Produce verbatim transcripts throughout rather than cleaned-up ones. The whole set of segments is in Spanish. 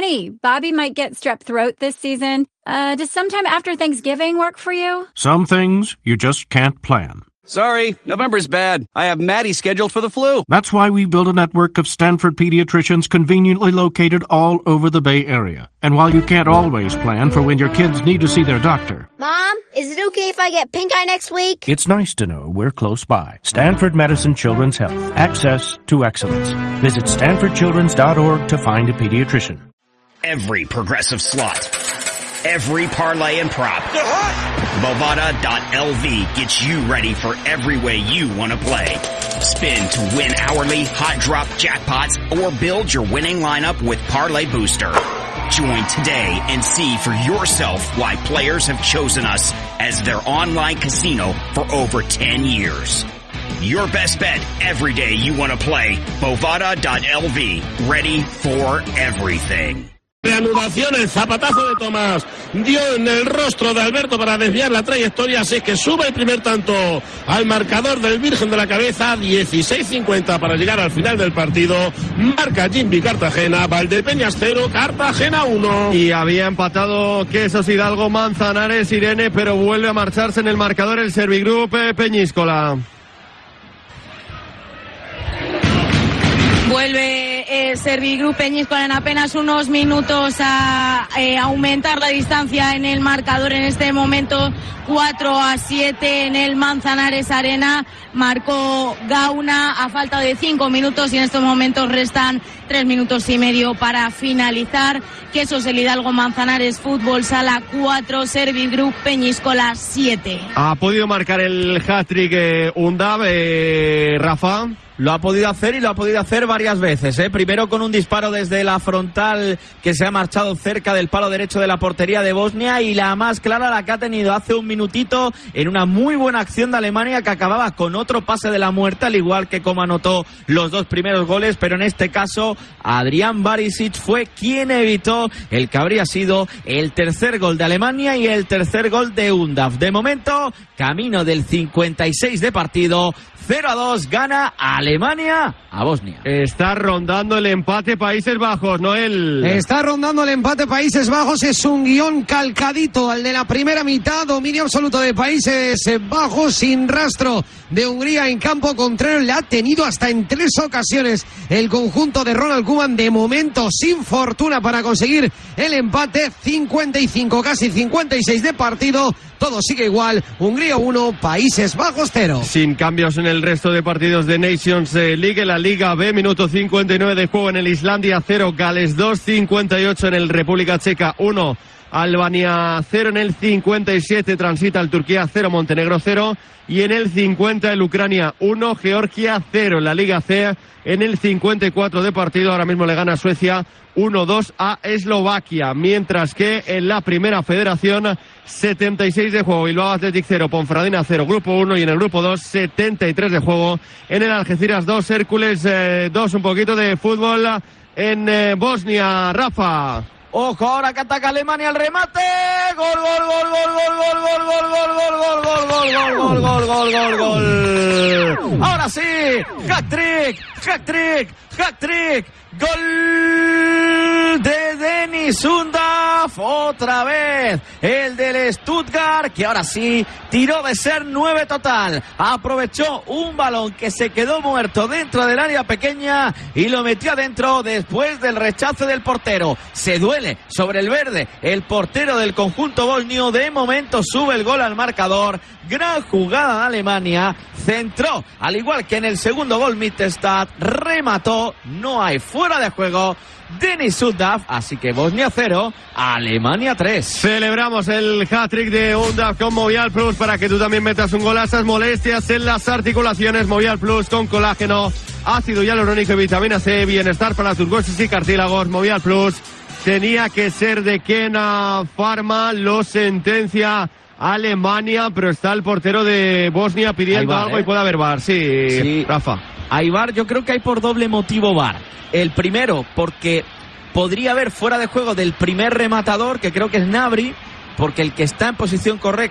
Honey, Bobby might get strep throat this season. Uh, does sometime after Thanksgiving work for you? Some things you just can't plan. Sorry, November's bad. I have Maddie scheduled for the flu. That's why we built a network of Stanford pediatricians conveniently located all over the Bay Area. And while you can't always plan for when your kids need to see their doctor, Mom, is it okay if I get pink eye next week? it's nice to know we're close by. Stanford Medicine Children's Health. Access to excellence. Visit stanford children's dot org to find a pediatrician. Every progressive slot. Every parlay and prop. Bovada dot L V gets you ready for every way you want to play. Spin to win hourly hot drop jackpots or build your winning lineup with Parlay Booster. Join today and see for yourself why players have chosen us as their online casino for over ten years. Your best bet every day you want to play. Bovada dot L V. Ready for everything. Reanudación, el zapatazo de Tomás dio en el rostro de Alberto para desviar la trayectoria, así que sube el primer tanto al marcador del Virgen de la Cabeza, dieciséis cincuenta para llegar al final del partido. Marca Jimmy Cartagena, Valdepeñas cero, Cartagena uno. Y había empatado Quesos Hidalgo, Manzanares, Irene, pero vuelve a marcharse en el marcador el Servigroup Peñíscola. Vuelve eh, Servigroup Peñíscola en apenas unos minutos a eh, aumentar la distancia en el marcador. En este momento cuatro a siete en el Manzanares Arena. Marcó Gauna a falta de cinco minutos y en estos momentos restan tres minutos y medio para finalizar. Quesos el Hidalgo Manzanares Fútbol Sala cuatro, Servigroup Peñíscola siete. Ha podido marcar el hat-trick eh, Undab, eh, Rafa. Lo ha podido hacer y lo ha podido hacer varias veces, ¿eh? Primero con un disparo desde la frontal que se ha marchado cerca del palo derecho de la portería de Bosnia, y la más clara la que ha tenido hace un minutito en una muy buena acción de Alemania que acababa con otro pase de la muerte, al igual que como anotó los dos primeros goles, pero en este caso Adrián Barisic fue quien evitó el que habría sido el tercer gol de Alemania y el tercer gol de Undaf. De momento, camino del cincuenta y seis de partido, cero a dos, gana Alemania a Bosnia. Está rondando el empate Países Bajos, Noel. Está rondando el empate Países Bajos, es un guión calcadito al de la primera mitad, dominio absoluto de Países Bajos, sin rastro de Hungría en campo contrario, le ha tenido hasta en tres ocasiones el conjunto de Ronald Koeman, de momento sin fortuna para conseguir el empate. Cincuenta y cinco, casi cincuenta y seis de partido, todo sigue igual, Hungría uno, Países Bajos cero. Sin cambios en el resto de partidos de Nations League, en la Liga B, minuto cincuenta y nueve de juego en el Islandia cero, Gales dos, cincuenta y ocho en el República Checa uno, Albania cero, en el cincuenta y siete transita el Turquía cero, Montenegro cero, y en el cincuenta el Ucrania uno, Georgia cero. En la Liga C, en el cincuenta y cuatro de partido, ahora mismo le gana Suecia uno dos a Eslovaquia, mientras que en la Primera Federación, setenta y seis de juego, Bilbao Athletic cero, Ponferradina cero, Grupo uno, y en el Grupo dos, setenta y tres de juego en el Algeciras dos, Hércules eh, dos. Un poquito de fútbol en eh, Bosnia, Rafa. Ojo ahora que ataca Alemania, el remate, gol, gol, gol, gol, gol, gol, gol, gol, gol, gol, gol, gol, gol, gol, gol, gol. Ahora sí, hat-trick, hat-trick, hat-trick, gol de Denis Undaf, otra vez el del Stuttgart, que ahora sí tiró de ser nueve total, aprovechó un balón que se quedó muerto dentro del área pequeña y lo metió adentro después del rechazo del portero. Se duele sobre el verde el portero del conjunto bosnio, de momento sube el gol al marcador. Gran jugada de Alemania, centró al igual que en el segundo gol Mittelstadt, remató, no hay fuera de juego Denis Undaf, así que Bosnia cero, Alemania tres. Celebramos el hat-trick de Undaf con Movial Plus para que tú también metas un gol a esas molestias en las articulaciones. Movial Plus con colágeno, ácido hialurónico y vitamina C, bienestar para tus huesos y cartílagos. Movial Plus tenía que ser de Kena Pharma, lo sentencia Alemania, pero está el portero de Bosnia pidiendo bar, algo ¿eh? y puede haber bar, sí, sí, Rafa. Hay bar, yo creo que hay por doble motivo bar. El primero, porque podría haber fuera de juego del primer rematador, que creo que es Nabri, porque el que está en posición correcta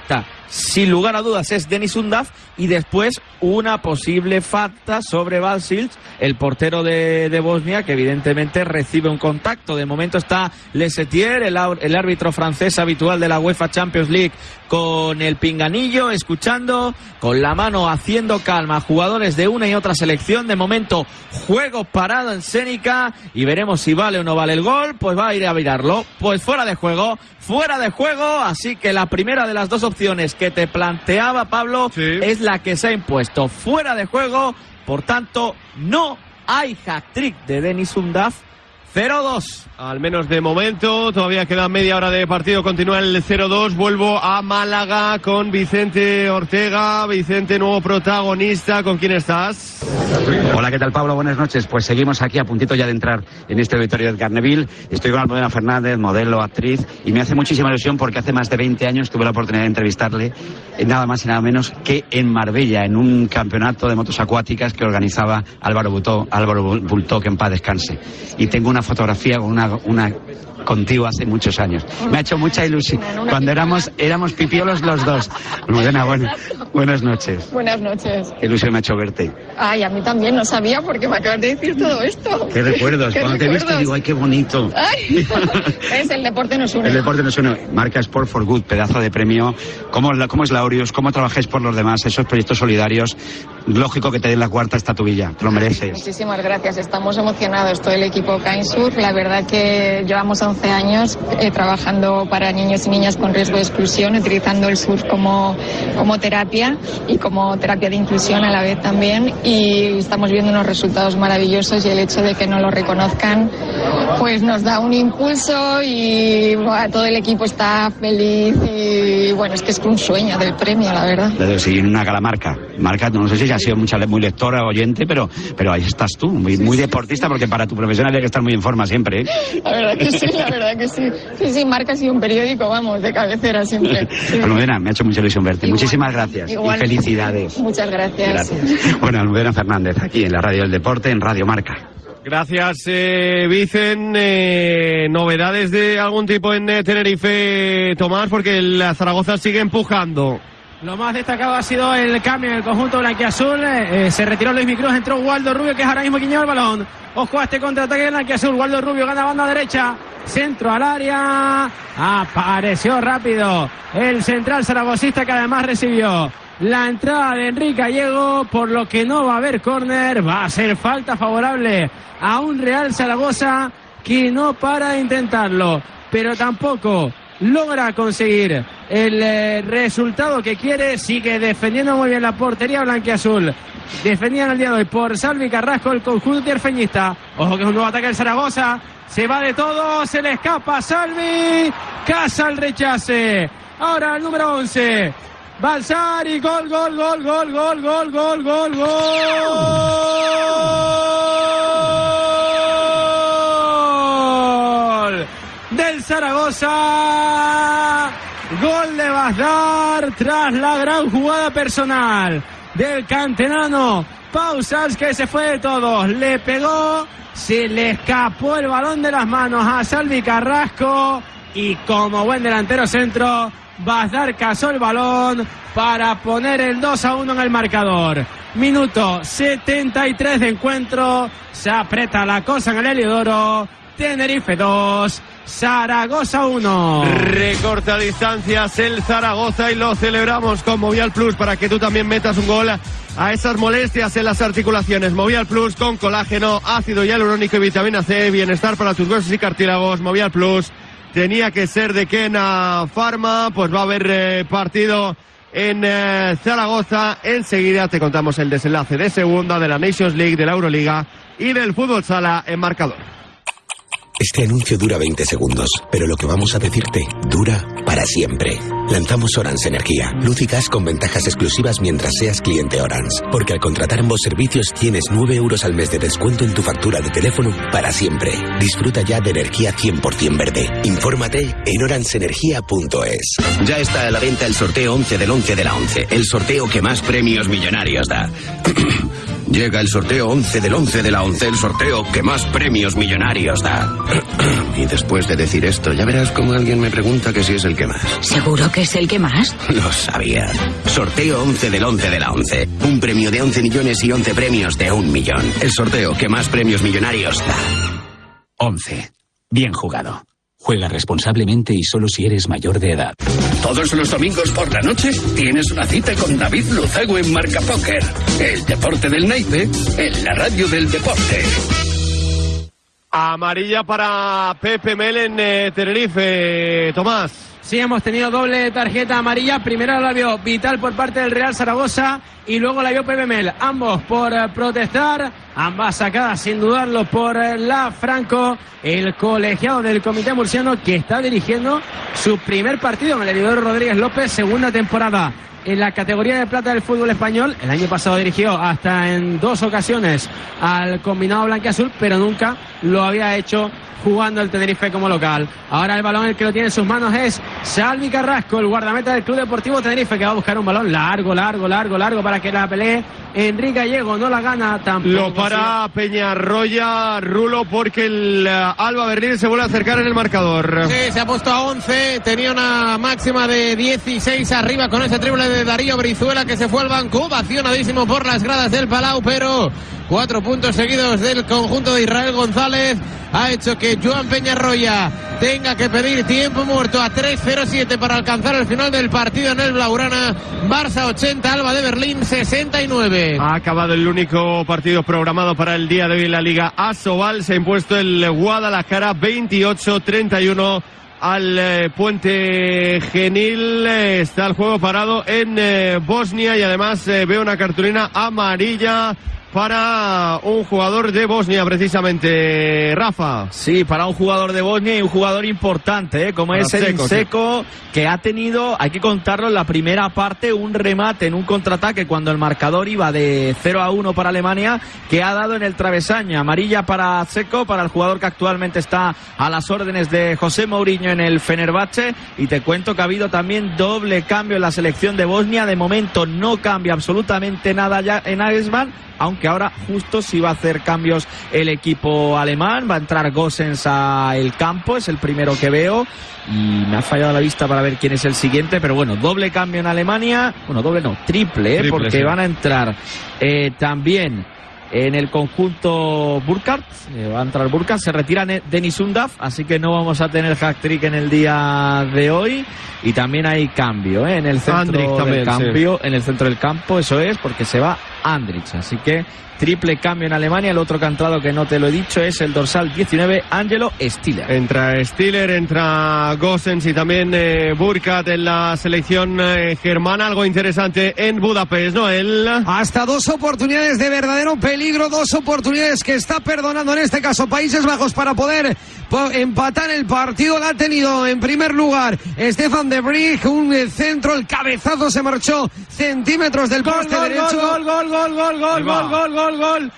sin lugar a dudas es Denis Undav, y después una posible falta sobre Balsilj, el portero de, de Bosnia, que evidentemente recibe un contacto. De momento está Lesetier, el, el árbitro francés habitual de la UEFA Champions League, con el pinganillo, escuchando, con la mano haciendo calma a jugadores de una y otra selección. De momento, juego parado en Senica, y veremos si vale o no vale el gol. Pues va a ir a mirarlo. Pues fuera de juego, fuera de juego, así que la primera de las dos opciones que te planteaba Pablo, sí, es la que se ha impuesto, fuera de juego. Por tanto, no hay hat-trick de Denis Undav. cero dos. Al menos de momento, todavía queda media hora de partido, continúa el cero dos. Vuelvo a Málaga con Vicente Ortega. Vicente, nuevo protagonista, ¿con quién estás? Hola, ¿qué tal, Pablo? Buenas noches. Pues seguimos aquí a puntito ya de entrar en este auditorio de Edgar Neville. Estoy con Almudena Fernández, modelo, actriz, y me hace muchísima ilusión porque hace más de veinte años tuve la oportunidad de entrevistarle, nada más y nada menos que en Marbella, en un campeonato de motos acuáticas que organizaba Álvaro Bultó, Álvaro Bultó, que en paz descanse. Y tengo una fotografía con una, una contigo hace muchos años. Me ha hecho mucha ilusión cuando éramos éramos pipiolos los dos. Almudena, bueno, buenas noches. Buenas noches. Qué ilusión me ha hecho verte. Ay, a mí también, no sabía porque me acabas de decir todo esto. Qué recuerdos. ¿Qué cuando recuerdos? Te he visto digo, ay, qué bonito. Ay, es el deporte nos une. El deporte nos une. Marca Sport for Good, pedazo de premio. ¿Cómo, cómo es Laureus? ¿Cómo trabajáis por los demás? Esos proyectos solidarios. Lógico que te den la cuarta estatuilla. Te lo mereces. Muchísimas gracias. Estamos emocionados. Todo el equipo Kitesurf. La verdad que llevamos once años eh, trabajando para niños y niñas con riesgo de exclusión, utilizando el surf como, como terapia y como terapia de inclusión a la vez también. Y estamos viendo unos resultados maravillosos, y el hecho de que nos lo reconozcan pues nos da un impulso, y bueno, todo el equipo está feliz, y bueno, es que es un sueño del premio, la verdad. De seguir una gala marca. Marca, no sé si ya has sido mucha, muy lectora, oyente, pero, pero ahí estás tú, muy, muy deportista, porque para tu profesión hay que estar muy en forma siempre, ¿eh? La verdad que sí, la verdad que sí. Sí, sí, Marca ha sido un periódico, vamos, de cabecera siempre. Sí. Almudena, me ha hecho mucha ilusión verte. Igual, Muchísimas gracias. Igual, y felicidades. Muchas gracias. Gracias. Bueno, Almudena Fernández, aquí en la Radio del Deporte, en Radio Marca. Gracias, eh, Vicen. Eh, ¿Novedades de algún tipo en eh, Tenerife, Tomás? Porque el Zaragoza sigue empujando. Lo más destacado ha sido el cambio en el conjunto blanquiazul. Eh, se retiró Luis Micruz, entró Waldo Rubio, que es ahora mismo quien lleva el balón. Ojo a este contraataque de blanquiazul. Waldo Rubio gana banda derecha, centro al área. Apareció rápido el central zaragocista, que además recibió la entrada de Enrique Gallego, por lo que no va a haber córner. Va a ser falta favorable a un Real Zaragoza que no para de intentarlo, pero tampoco logra conseguir el eh, resultado que quiere. Sigue defendiendo muy bien la portería blanquiazul. Defendían el día de hoy por Salvi Carrasco, el conjunto tierfeñista. Ojo que es un nuevo ataque del Zaragoza. Se va de todo, se le escapa Salvi. Caza el rechace. Ahora el número once. Balsari, gol, gol, gol, gol, gol, gol, gol, gol, gol del Zaragoza. Gol de Bazdar tras la gran jugada personal del canterano Pausas, que se fue de todos. Le pegó, se le escapó el balón de las manos a Salvi Carrasco, y como buen delantero centro, Bazdar cazó el balón para poner el dos a uno en el marcador. Minuto setenta y tres de encuentro. Se aprieta la cosa en el Heliodoro. Tenerife dos, Zaragoza uno. Recorta distancias el Zaragoza, y lo celebramos con Movial Plus para que tú también metas un gol a esas molestias en las articulaciones. Movial Plus con colágeno, ácido hialurónico y vitamina C. Bienestar para tus huesos y cartílagos. Movial Plus tenía que ser de Kena Pharma. Pues va a haber eh, partido en eh, Zaragoza. Enseguida te contamos el desenlace de segunda, de la Nations League, de la Euroliga y del fútbol sala en marcador. Este anuncio dura veinte segundos, pero lo que vamos a decirte dura para siempre. Lanzamos Orange Energía, luz y gas con ventajas exclusivas mientras seas cliente Orange. Porque al contratar ambos servicios tienes nueve euros al mes de descuento en tu factura de teléfono para siempre. Disfruta ya de energía cien por ciento verde. Infórmate en orange energía punto es. Ya está a la venta el sorteo once del once de la once, el sorteo que más premios millonarios da. Llega el sorteo once del once de la once, el sorteo que más premios millonarios da. Y después de decir esto, ya verás cómo alguien me pregunta que si es el que más. ¿Seguro que es el que más? Lo sabía. Sorteo once del once de la once. Un premio de once millones y once premios de un millón. El sorteo que más premios millonarios da. once. Bien jugado. Juega responsablemente y solo si eres mayor de edad. Todos los domingos por la noche tienes una cita con David Luzago en Marca Póker. El deporte del naipe en la radio del deporte. Amarilla para Pepe Mel en eh, Tenerife, Tomás. Sí, hemos tenido doble tarjeta amarilla. Primero la vio Vital por parte del Real Zaragoza y luego la vio Pepe Mel. Ambos por eh, protestar, ambas sacadas sin dudarlo por eh, la Franco, el colegiado del Comité Murciano que está dirigiendo su primer partido en el Heliodoro Rodríguez López, segunda temporada en la categoría de plata del fútbol español. El año pasado dirigió hasta en dos ocasiones al combinado blanquiazul, pero nunca lo había hecho jugando el Tenerife como local. Ahora el balón el que lo tiene en sus manos es Salvi Carrasco, el guardameta del Club Deportivo Tenerife, que va a buscar un balón largo, largo, largo, largo para que la pelee Enrique Gallego. No la gana tampoco. Lo para sí. Peñarroya, Rulo, porque el uh, Alba Berlín se vuelve a acercar en el marcador. Sí, se ha puesto a once, tenía una máxima de dieciséis arriba con ese triple de Darío Brizuela, que se fue al banco, ovacionadísimo por las gradas del Palau, pero cuatro puntos seguidos del conjunto de Israel González ha hecho que Joan Peñarroya tenga que pedir tiempo muerto a tres cero siete para alcanzar el final del partido en el Blaugrana. Barça ochenta, Alba de Berlín sesenta y nueve. Ha acabado el único partido programado para el día de hoy en la Liga Asobal. Se ha impuesto el Guadalajara veintiocho treinta y uno al eh, Puente Genil. Eh, está el juego parado en eh, Bosnia y además eh, veo una cartulina amarilla para un jugador de Bosnia, precisamente, Rafa. Sí, para un jugador de Bosnia y un jugador importante, ¿eh? como para es el Seco, sí. que ha tenido, hay que contarlo, en la primera parte, un remate en un contraataque cuando el marcador iba de cero a uno para Alemania, que ha dado en el travesaño. Amarilla para Seco, para el jugador que actualmente está a las órdenes de José Mourinho en el Fenerbahce. Y te cuento que ha habido también doble cambio en la selección de Bosnia. De momento no cambia absolutamente nada ya en Nagelsmann, aunque ahora justo sí va a hacer cambios el equipo alemán. Va a entrar Gosens al campo, es el primero que veo, y me ha fallado la vista para ver quién es el siguiente, pero bueno, doble cambio en Alemania, bueno, doble no, triple, ¿eh? triple porque sí. van a entrar eh, también en el conjunto Burkhardt, eh, va a entrar Burkhardt, se retira Denis Undav, así que no vamos a tener hat-trick en el día de hoy. Y también hay cambio ¿eh? en el centro Andrich del también, cambio, sí. en el centro del campo, eso es, porque se va Andrich, así que triple cambio en Alemania. El otro que ha entrado, que no te lo he dicho, es el dorsal diecinueve, Angelo Stiller. Entra Stiller, entra Gosens y también eh, Burkhardt en la selección eh, germana. Algo interesante en Budapest, Noel. Hasta dos oportunidades de verdadero peligro, dos oportunidades que está perdonando en este caso Países Bajos para poder empatar el partido. La ha tenido en primer lugar Stefan de Vrij, un centro, el cabezazo se marchó centímetros del poste gol, derecho. Gol, gol, gol, gol, gol, gol, gol, gol, gol,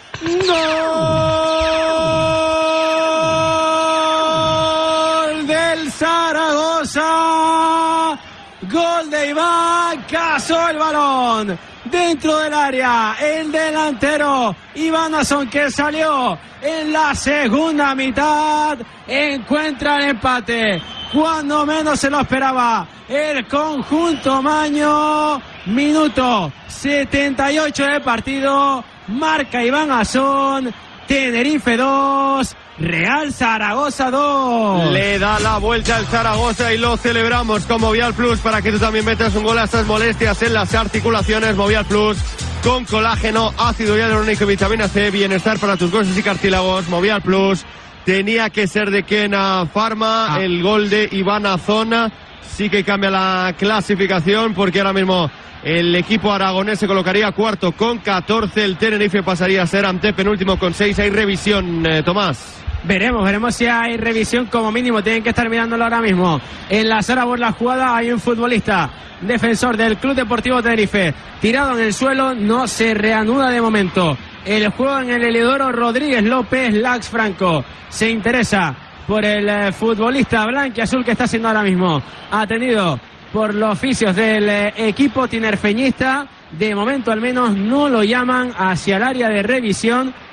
gol del Zaragoza. Gol de Iván, cazó el balón dentro del área, el delantero Iván Asson, que salió en la segunda mitad, encuentra el empate cuando menos se lo esperaba el conjunto maño. Minuto setenta y ocho de partido, marca Iván Asson. Tenerife dos, Real Zaragoza dos. Le da la vuelta al Zaragoza y lo celebramos con Movial Plus para que tú también metas un gol a estas molestias en las articulaciones. Movial Plus con colágeno, ácido hialurónico y vitamina C, bienestar para tus huesos y cartílagos. Movial Plus tenía que ser de Kena Pharma. Ah. El gol de Iván Asson sí que cambia la clasificación, porque ahora mismo el equipo aragonés se colocaría cuarto con catorce. El Tenerife pasaría a ser antepenúltimo con seis. Hay revisión, eh, Tomás. Veremos, veremos si hay revisión, como mínimo. Tienen que estar mirándolo ahora mismo. En la zona por la jugada hay un futbolista defensor del Club Deportivo Tenerife tirado en el suelo. No se reanuda de momento el juego en el Heliodoro Rodríguez López. Lax Franco se interesa por el eh, futbolista blanquiazul que está siendo ahora mismo atendido por los oficios del eh, equipo tinerfeñista. De momento al menos no lo llaman hacia el área de revisión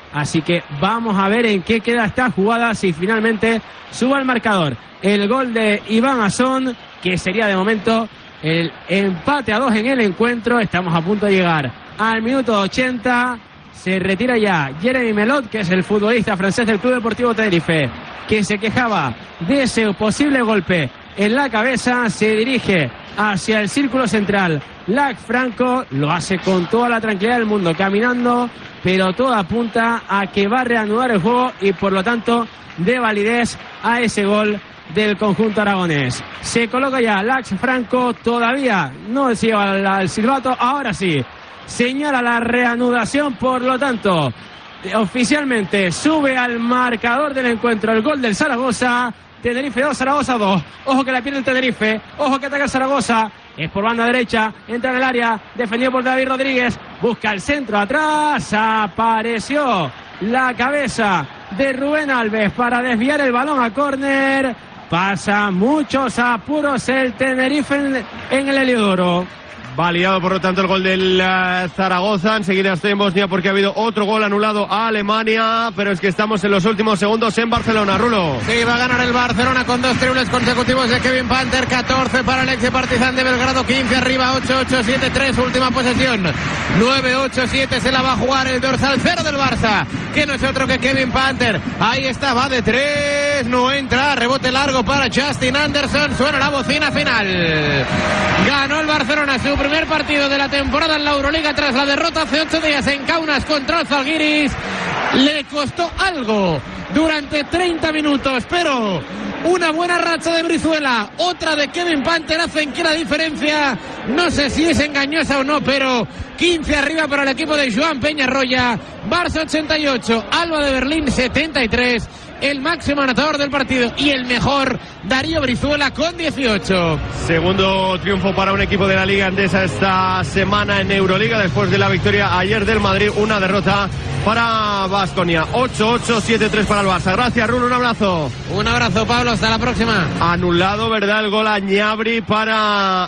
Así que vamos a ver en qué queda esta jugada, si finalmente sube al marcador el gol de Iván Asón, que sería de momento el empate a dos en el encuentro. Estamos a punto de llegar al minuto ochenta. Se retira ya Jeremy Melot, que es el futbolista francés del Club Deportivo Tenerife, que se quejaba de ese posible golpe en la cabeza. Se dirige hacia el círculo central Lac Franco, lo hace con toda la tranquilidad del mundo, caminando, pero todo apunta a que va a reanudar el juego y por lo tanto de validez a ese gol del conjunto aragonés. Se coloca ya Lax Franco, todavía no se lleva al, al silbato, ahora sí, señala la reanudación, por lo tanto, oficialmente sube al marcador del encuentro el gol del Zaragoza. Tenerife dos, Zaragoza dos. Ojo que la pierde el Tenerife, ojo que ataca el Zaragoza. Es por banda derecha, entra en el área, defendido por David Rodríguez, busca el centro atrás, apareció la cabeza de Rubén Alves para desviar el balón a córner. Pasa muchos apuros el Tenerife en, en el Heliodoro. Validado, por lo tanto, el gol del uh, Zaragoza. Enseguida estoy en Bosnia porque ha habido otro gol anulado a Alemania, pero es que estamos en los últimos segundos en Barcelona. Rulo. Sí, va a ganar el Barcelona con dos triples consecutivos de Kevin Panther. catorce para el ex Partizan de Belgrado, quince arriba, ocho ocho siete tres, última posesión. nueve ocho siete se la va a jugar el dorsal cero del Barça, que no es otro que Kevin Panther. Ahí está, va de tres, no entra, rebote largo para Justin Anderson, suena la bocina final. Ganó el Barcelona su primer partido de la temporada en la Euroliga tras la derrota hace ocho días en Kaunas contra el Zalgiris. Le costó algo durante treinta minutos, pero una buena racha de Brizuela, otra de Kevin Panther hacen que la diferencia, no sé si es engañosa o no, pero quince arriba para el equipo de Joan Peñarroya. Barça ochenta y ocho, Alba de Berlín setenta y tres. El máximo anotador del partido y el mejor, Darío Brizuela, con dieciocho. Segundo triunfo para un equipo de la Liga Endesa esta semana en Euroliga, después de la victoria ayer del Madrid, una derrota para Baskonia. ocho ocho siete tres para el Barça. Gracias, Rulo, un abrazo. Un abrazo, Pablo, hasta la próxima. Anulado, ¿verdad? El gol a Gnabry para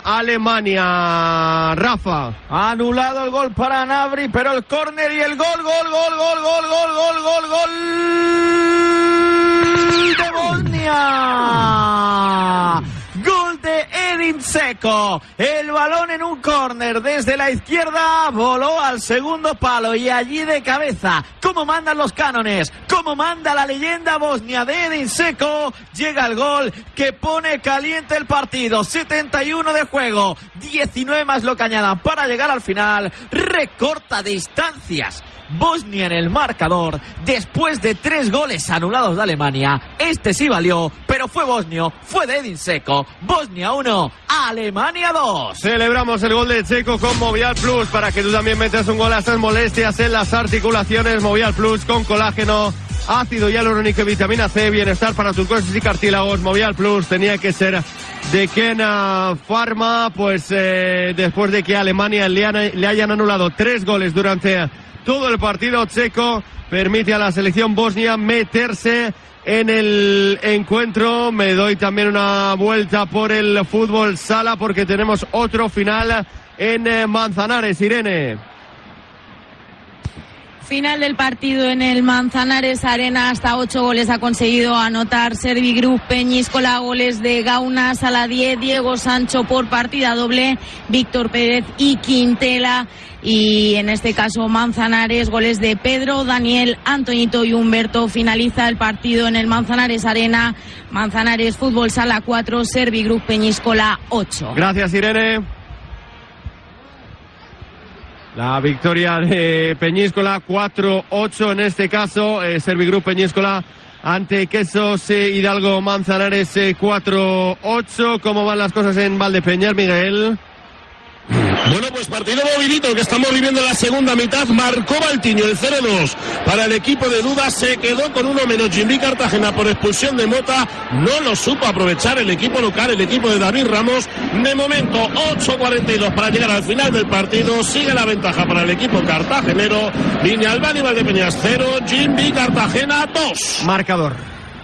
Alemania. Rafa. Anulado el gol para Gnabry, pero el córner y el gol, gol, gol, gol, gol, gol, gol, gol, gol de Bosnia. Gol de Edin Dzeko. El balón en un córner desde la izquierda voló al segundo palo y allí de cabeza, como mandan los cánones, como manda la leyenda bosnia de Edin Dzeko, llega el gol que pone caliente el partido. setenta y uno de juego, diecinueve más lo que añadan para llegar al final. Recorta distancias Bosnia en el marcador después de tres goles anulados de Alemania. Este sí valió, pero fue bosnio, fue de Edin Dzeko. Bosnia uno, Alemania dos. Celebramos el gol de Dzeko con Movial Plus para que tú también metas un gol a estas molestias en las articulaciones. Movial Plus con colágeno, ácido hialurónico y vitamina C, bienestar para tus huesos y cartílagos. Movial Plus tenía que ser de Kena Pharma, pues eh, después de que a Alemania le, han, le hayan anulado tres goles durante todo el partido, Dzeko permite a la selección bosnia meterse en el encuentro. Me doy también una vuelta por el fútbol sala porque tenemos otro final en Manzanares. Irene. Final del partido en el Manzanares Arena, hasta ocho goles ha conseguido anotar Servigroup Peñíscola, goles de Gauna, Saladié, Diego Sancho por partida doble, Víctor Pérez y Quintela, y en este caso Manzanares, goles de Pedro, Daniel, Antoñito y Humberto. Finaliza el partido en el Manzanares Arena, Manzanares Fútbol Sala cuatro, Servigroup Peñíscola ocho. Gracias, Irene. La victoria de Peñíscola, cuatro ocho en este caso, eh, Servigroup Peñíscola ante Quesos eh, Hidalgo Manzanares eh, cuatro ocho. ¿Cómo van las cosas en Valdepeñas, Miguel? Bueno, pues partido movidito que estamos viviendo en la segunda mitad. Marcó Valtiño el cero dos para el equipo de Duda, se quedó con uno menos Jimmy Cartagena por expulsión de Mota. No lo supo aprovechar el equipo local, el equipo de David Ramos. De momento ocho cuarenta y dos para llegar al final del partido. Sigue la ventaja para el equipo cartagenero. Viñalbán y Valdepeñas cero, Jimmy Cartagena dos. Marcador.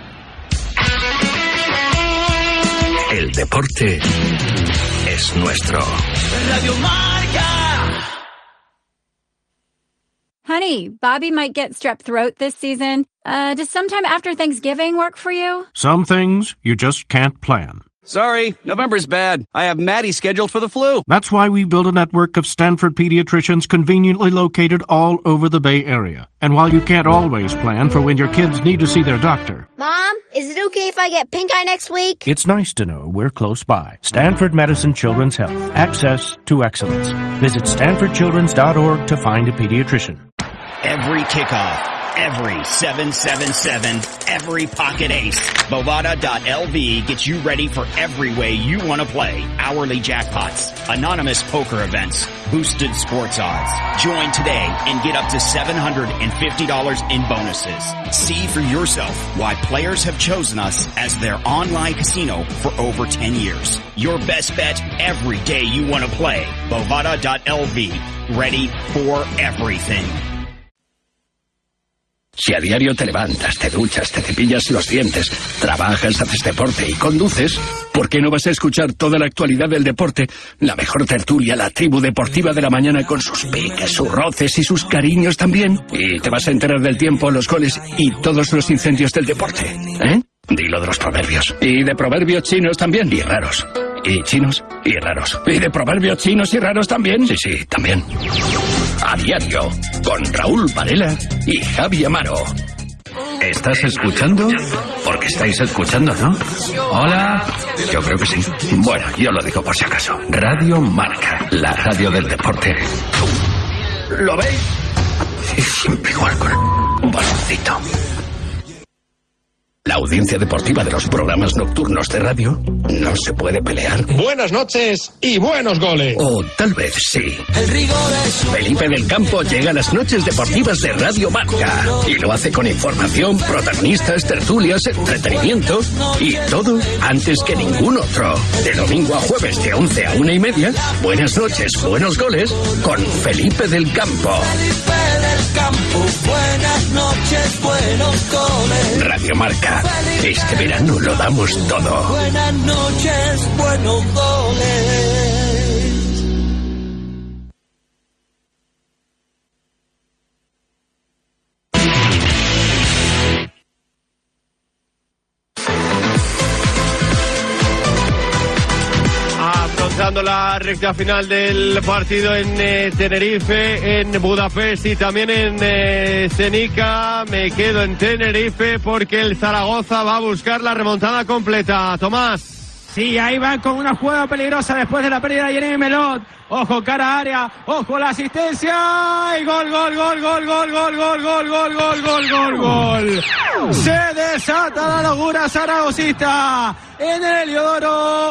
El deporte es nuestro. Radio Marca. Honey, Bobby might get strep throat this season. Uh, does sometime after Thanksgiving work for you? Some things you just can't plan. Sorry, November's bad. I have Maddie scheduled for the flu. That's why we built a network of Stanford pediatricians conveniently located all over the Bay Area. And while you can't always plan for when your kids need to see their doctor, Mom, is it okay if I get pink eye next week? it's nice to know we're close by. Stanford Medicine Children's Health. Access to excellence. Visit stanford children's dot org to find a pediatrician. Every kickoff, every seven seven seven, every pocket ace. Bovada dot L V gets you ready for every way you want to play. Hourly jackpots, anonymous poker events, boosted sports odds. Join today and get up to seven hundred fifty dollars in bonuses. See for yourself why players have chosen us as their online casino for over ten years. Your best bet every day you want to play. Bovada dot L V. Ready for everything. Si a diario te levantas, te duchas, te cepillas los dientes, trabajas, haces deporte y conduces, ¿por qué no vas a escuchar toda la actualidad del deporte? La mejor tertulia, la tribu deportiva de la mañana con sus piques, sus roces y sus cariños también. Y te vas a enterar del tiempo, los goles y todos los incendios del deporte. ¿Eh? Dilo de los proverbios. Y de proverbios chinos también. Y raros. Y chinos y raros. Y de proverbios chinos y raros también. Sí, sí, también. A diario, con Raúl Varela y Javi Amaro. ¿Estás escuchando? Porque estáis escuchando, ¿no? Hola. Yo creo que sí. Bueno, yo lo digo por si acaso. Radio Marca, la radio del deporte. ¿Lo veis? Sí, siempre igual con un baloncito. La audiencia deportiva de los programas nocturnos de radio no se puede pelear. Buenas noches y buenos goles. O tal vez sí. Felipe del Campo llega a las noches deportivas de Radio Marca y lo hace con información, protagonistas, tertulias, entretenimiento y todo antes que ningún otro. De domingo a jueves de once a una y media, buenas noches, buenos goles con Felipe del Campo. Felipe del Campo, buenas noches, buenos goles. Radio Marca. Este verano lo damos todo. Buenas noches, buenos goles. Afrontando la recta final del partido en eh, Tenerife, en Budapest y también en eh, Zenica. Me quedo en Tenerife porque el Zaragoza va a buscar la remontada completa. Tomás. Sí, ahí van con una jugada peligrosa después de la pérdida de Jeremy Melot. Ojo, cara a área. Ojo, la asistencia. Y gol, gol, gol, gol, gol, gol, gol, gol, gol, gol, gol, gol, gol. Se desata la locura zaragocista en el Heliodoro.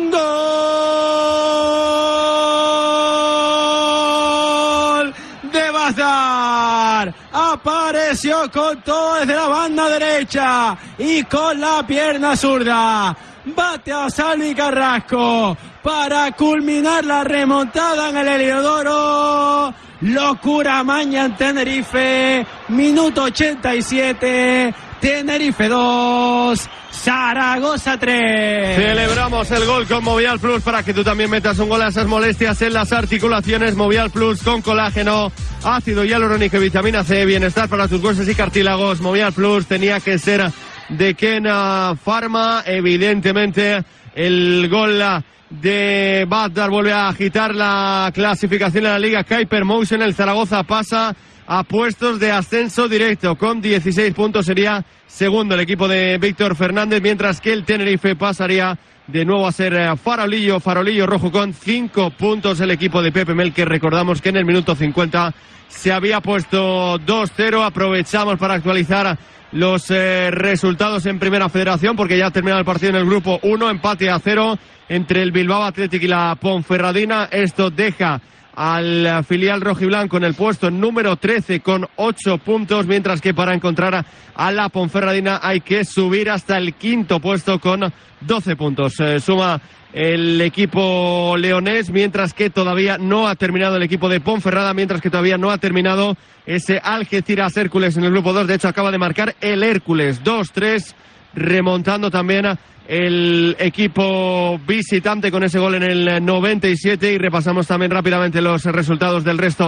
Gol de Bazar. Apareció con todo desde la banda derecha y con la pierna zurda. Bate a Salvi Carrasco para culminar la remontada en el Heliodoro. Locura maña en Tenerife. Minuto ochenta y siete. Tenerife dos. Zaragoza tres. Celebramos el gol con Movial Plus para que tú también metas un gol a esas molestias en las articulaciones. Movial Plus con colágeno, ácido hialurónico y vitamina C. Bienestar para tus huesos y cartílagos. Movial Plus tenía que ser de Kena Pharma. Evidentemente el gol de Badar vuelve a agitar la clasificación en la Liga Kuiper Motion. El Zaragoza pasa a puestos de ascenso directo con dieciséis puntos, sería segundo el equipo de Víctor Fernández, mientras que el Tenerife pasaría de nuevo a ser farolillo, farolillo rojo con cinco puntos el equipo de Pepe Mel, que recordamos que en el minuto cincuenta se había puesto dos cero. Aprovechamos para actualizar los eh, resultados en Primera Federación, porque ya ha terminado el partido en el grupo uno, empate a cero entre el Bilbao Athletic y la Ponferradina. Esto deja al filial rojiblanco en el puesto número trece con ocho puntos, mientras que para encontrar a la Ponferradina hay que subir hasta el quinto puesto con doce puntos. Eh, suma el equipo leonés, mientras que todavía no ha terminado el equipo de Ponferrada, mientras que todavía no ha terminado ese Algeciras Hércules en el grupo dos. De hecho, acaba de marcar el Hércules dos tres, remontando también a el equipo visitante con ese gol en el noventa y siete. Y repasamos también rápidamente los resultados del resto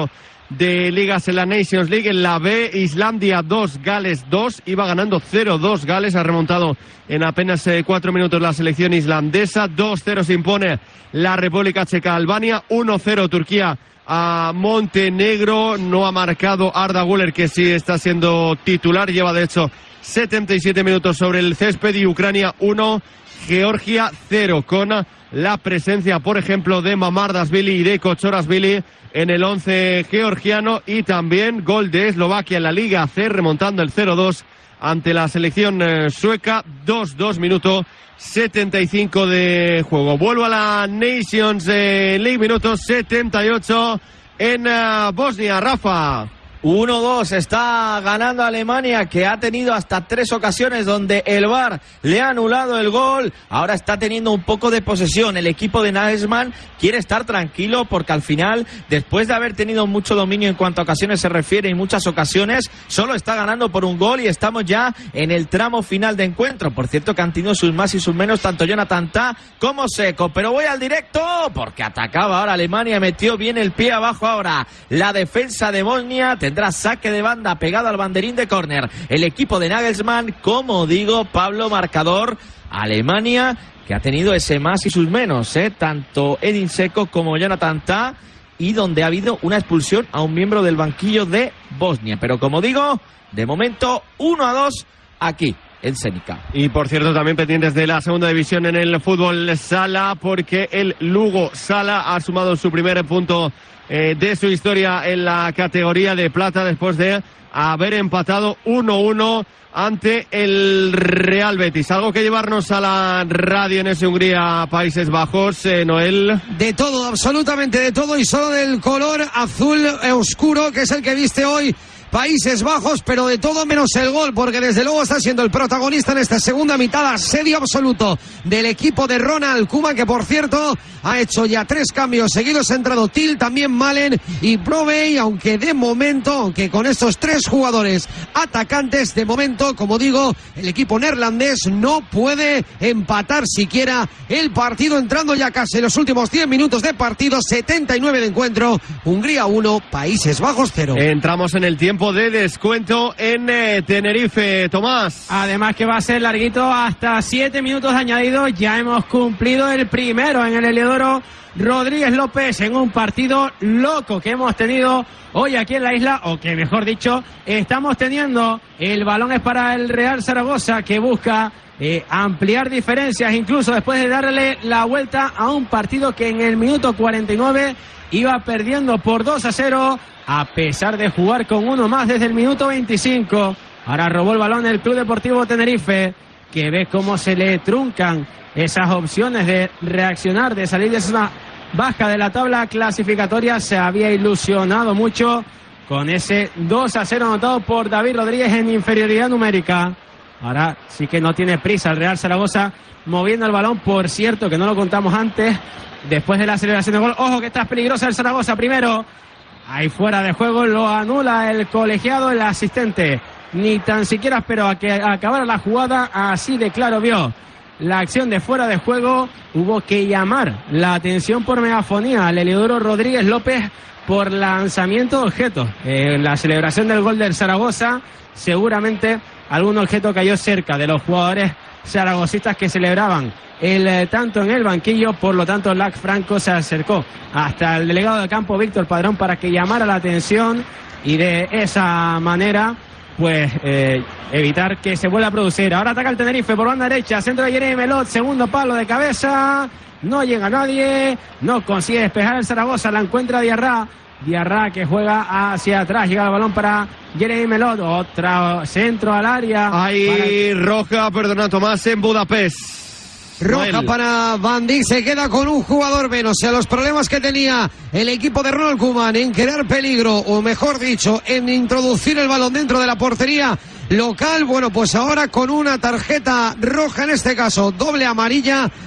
de ligas en la Nations League. En la B, Islandia dos, Gales dos. Iba ganando cero dos Gales. Ha remontado en apenas eh, cuatro minutos la selección islandesa. dos cero se impone la República Checa a Albania. uno cero Turquía a Montenegro. No ha marcado Arda Güler, que sí está siendo titular. Lleva, de hecho, setenta y siete minutos sobre el césped. Y Ucrania uno, Georgia cero, con la presencia, por ejemplo, de Mamardashvili y de Kochorashvili en el once georgiano, y también gol de Eslovaquia en la Liga C, remontando el cero dos ante la selección eh, sueca. dos dos, minuto setenta y cinco de juego. Vuelvo a la Nations eh, League, minuto setenta y ocho en uh, Bosnia, Rafa. uno dos, está ganando Alemania, que ha tenido hasta tres ocasiones donde el V A R le ha anulado el gol. Ahora está teniendo un poco de posesión. El equipo de Nagelsmann quiere estar tranquilo, porque al final, después de haber tenido mucho dominio en cuanto a ocasiones se refiere, y muchas ocasiones, solo está ganando por un gol, y estamos ya en el tramo final de encuentro. Por cierto, que han tenido sus más y sus menos tanto Jonathan Tah como Seco. Pero voy al directo, porque atacaba ahora Alemania, metió bien el pie abajo ahora la defensa de Bosnia. Tendrá saque de banda pegado al banderín de córner el equipo de Nagelsmann. Como digo, Pablo, marcador Alemania, que ha tenido ese más y sus menos, ¿eh? Tanto Edin Dzeko como Jonathan Tah, y donde ha habido una expulsión a un miembro del banquillo de Bosnia. Pero como digo, de momento uno a dos aquí en Zenica. Y por cierto, también pendientes de la segunda división en el fútbol sala, porque el Lugo Sala ha sumado su primer punto eh, de su historia en la categoría de plata, después de haber empatado uno uno ante el Real Betis. Algo que llevarnos a la radio en ese Hungría, Países Bajos, eh, Noel. De todo, absolutamente de todo, y solo del color azul oscuro, que es el que viste hoy Países Bajos, pero de todo menos el gol, porque desde luego está siendo el protagonista en esta segunda mitad, asedio absoluto del equipo de Ronald Koeman, que por cierto ha hecho ya tres cambios seguidos. Ha entrado Til, también Malen y Provey, aunque de momento, aunque con estos tres jugadores atacantes, de momento, como digo, el equipo neerlandés no puede empatar siquiera el partido, entrando ya casi en los últimos diez minutos de partido. Setenta y nueve de encuentro, Hungría uno, Países Bajos cero. Entramos en el tiempo de descuento en eh, Tenerife, Tomás. Además que va a ser larguito, hasta siete minutos añadidos. Ya hemos cumplido el primero en el Heliodoro Rodríguez López, en un partido loco que hemos tenido hoy aquí en la isla, o que mejor dicho estamos teniendo. El balón es para el Real Zaragoza, que busca eh, ampliar diferencias, incluso después de darle la vuelta a un partido que en el minuto cuarenta y nueve iba perdiendo por dos a cero, a pesar de jugar con uno más desde el minuto veinticinco. Ahora robó el balón el Club Deportivo Tenerife, que ve cómo se le truncan esas opciones de reaccionar, de salir de esa baja de la tabla clasificatoria. Se había ilusionado mucho con ese dos a cero anotado por David Rodríguez en inferioridad numérica. Ahora sí que no tiene prisa el Real Zaragoza moviendo el balón, por cierto, que no lo contamos antes, después de la celebración de gol. Ojo que está peligrosa el Zaragoza primero. Ahí fuera de juego, lo anula el colegiado, el asistente. Ni tan siquiera esperó a que acabara la jugada, así de claro vio la acción de fuera de juego. Hubo que llamar la atención por megafonía al Heliodoro Rodríguez López por lanzamiento de objetos. En la celebración del gol del Zaragoza, seguramente algún objeto cayó cerca de los jugadores zaragozistas que celebraban el eh, tanto en el banquillo. Por lo tanto, Lac Franco se acercó hasta el delegado de campo, Víctor Padrón, para que llamara la atención y de esa manera pues eh, evitar que se vuelva a producir. Ahora ataca el Tenerife por banda derecha, centro de Jeremy Melot, segundo palo de cabeza, no llega nadie, no consigue despejar el Zaragoza, la encuentra Diarra. Diarra, que juega hacia atrás, llega el balón para Jeremy Melot, otro centro al área. Hay para... roja, perdona Tomás, en Budapest. Roja Noel. para Van Dijk, se queda con un jugador menos. Y a los problemas que tenía el equipo de Ronald Koeman en crear peligro, o mejor dicho, en introducir el balón dentro de la portería local, bueno, pues ahora con una tarjeta roja, en este caso doble amarilla,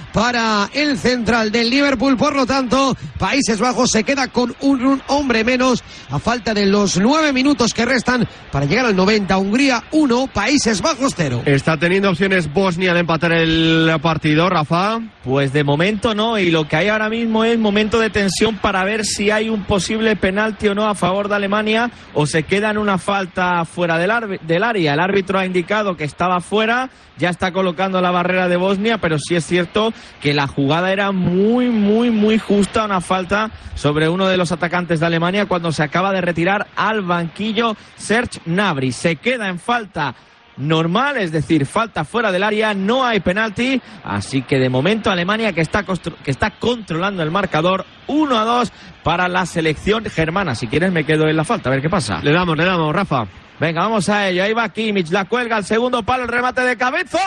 para el central del Liverpool. Por lo tanto, Países Bajos se queda con un, un hombre menos a falta de los nueve minutos que restan para llegar al noventa. Hungría uno, Países Bajos cero. Está teniendo opciones Bosnia de empatar el partido, Rafa. Pues de momento no, y lo que hay ahora mismo es momento de tensión para ver si hay un posible penalti o no a favor de Alemania, o se queda en una falta fuera del, del área. El árbitro ha indicado que estaba fuera, ya está colocando la barrera de Bosnia, pero sí es cierto que la jugada era muy, muy, muy justa, una falta sobre uno de los atacantes de Alemania cuando se acaba de retirar al banquillo Serge Gnabry. Se queda en falta normal, es decir, falta fuera del área, no hay penalti, así que de momento Alemania que está, que está controlando el marcador, uno a dos para la selección germana. Si quieres me quedo en la falta, a ver qué pasa. Le damos, le damos, Rafa. Venga, vamos a ello, ahí va Kimmich, la cuelga al segundo palo, el remate de cabeza,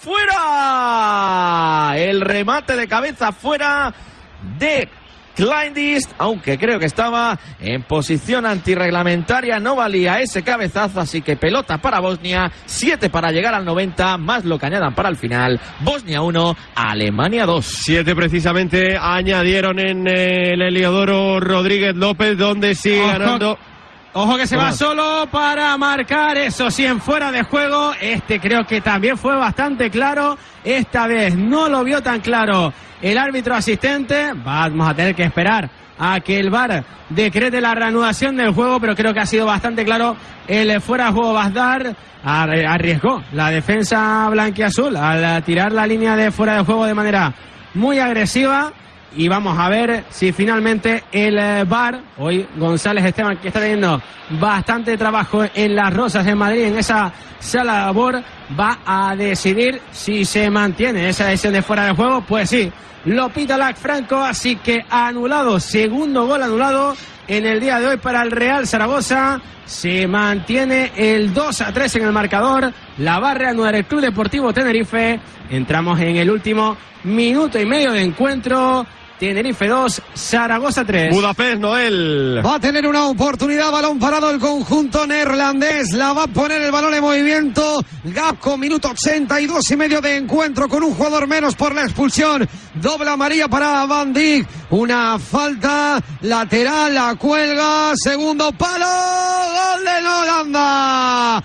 ¡fuera! El remate de cabeza fuera de Kleindienst, aunque creo que estaba en posición antirreglamentaria, no valía ese cabezazo, así que pelota para Bosnia, siete para llegar al noventa, más lo que añadan para el final. Bosnia uno, Alemania dos. siete precisamente añadieron en el Heliodoro Rodríguez López, donde sigue Ojo. ganando. Ojo que se va solo para marcar, eso sí, en fuera de juego. Este creo que también fue bastante claro. Esta vez no lo vio tan claro el árbitro asistente. Vamos a tener que esperar a que el V A R decrete la reanudación del juego, pero creo que ha sido bastante claro el fuera de juego. Bazdar arriesgó la defensa blanquiazul al tirar la línea de fuera de juego de manera muy agresiva. Y vamos a ver si finalmente el V A R, hoy González Esteban, que está teniendo bastante trabajo en las Rosas en Madrid, en esa sala de labor, va a decidir si se mantiene esa decisión de fuera de juego. Pues sí, lo pita Lac Franco, así que anulado, segundo gol anulado en el día de hoy para el Real Zaragoza. Se mantiene el dos a tres en el marcador, la va a reanudar el Club Deportivo Tenerife. Entramos en el último minuto y medio de encuentro. Tenerife dos, Zaragoza tres. Budapest, Noel. Va a tener una oportunidad, balón parado el conjunto neerlandés. La va a poner el balón en movimiento. Gapco, minuto ochenta y dos y medio de encuentro, con un jugador menos por la expulsión. Doble amarilla para Van Dijk. Una falta lateral, la cuelga. Segundo palo. Gol de Holanda.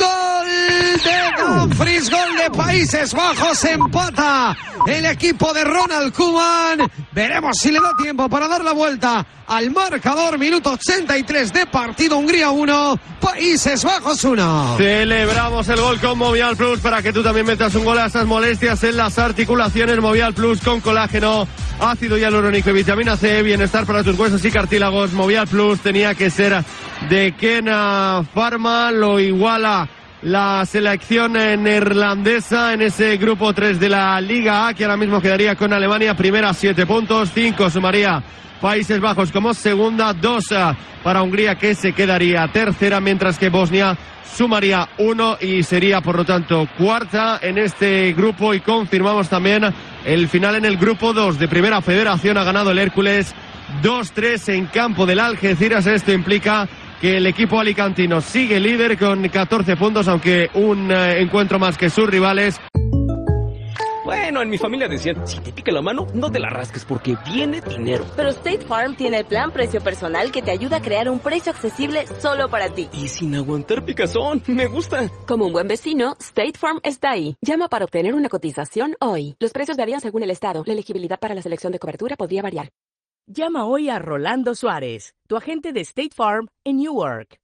Gol de Dumfries, gol de Países Bajos. Empata el equipo de Ronald Koeman. Veremos si le da tiempo para dar la vuelta al marcador. Minuto ochenta y tres de partido. Hungría uno, Países Bajos uno. Celebramos el gol con Movial Plus para que tú también metas un gol a esas molestias en las articulaciones. Movial Plus con colágeno, ácido hialurónico y vitamina C, bienestar para tus huesos y cartílagos. Movial Plus tenía que ser de Kena Pharma, lo iguala la selección neerlandesa en ese grupo tres de la Liga A, que ahora mismo quedaría con Alemania primera, siete puntos, cinco sumaría Países Bajos como segunda, dos para Hungría, que se quedaría tercera, mientras que Bosnia sumaría uno y sería por lo tanto cuarta en este grupo. Y confirmamos también el final en el grupo dos de Primera Federación. Ha ganado el Hércules dos tres en campo del Algeciras. Esto implica que el equipo alicantino sigue líder con catorce puntos, aunque un eh, encuentro más que sus rivales. Bueno, en mi familia decían, si te pica la mano, no te la rasques porque viene dinero. Pero State Farm tiene el plan precio personal que te ayuda a crear un precio accesible solo para ti. Y sin aguantar picazón, me gusta. Como un buen vecino, State Farm está ahí. Llama para obtener una cotización hoy. Los precios varían según el estado. La elegibilidad para la selección de cobertura podría variar. Llama hoy a Rolando Suárez, tu agente de State Farm en Newark.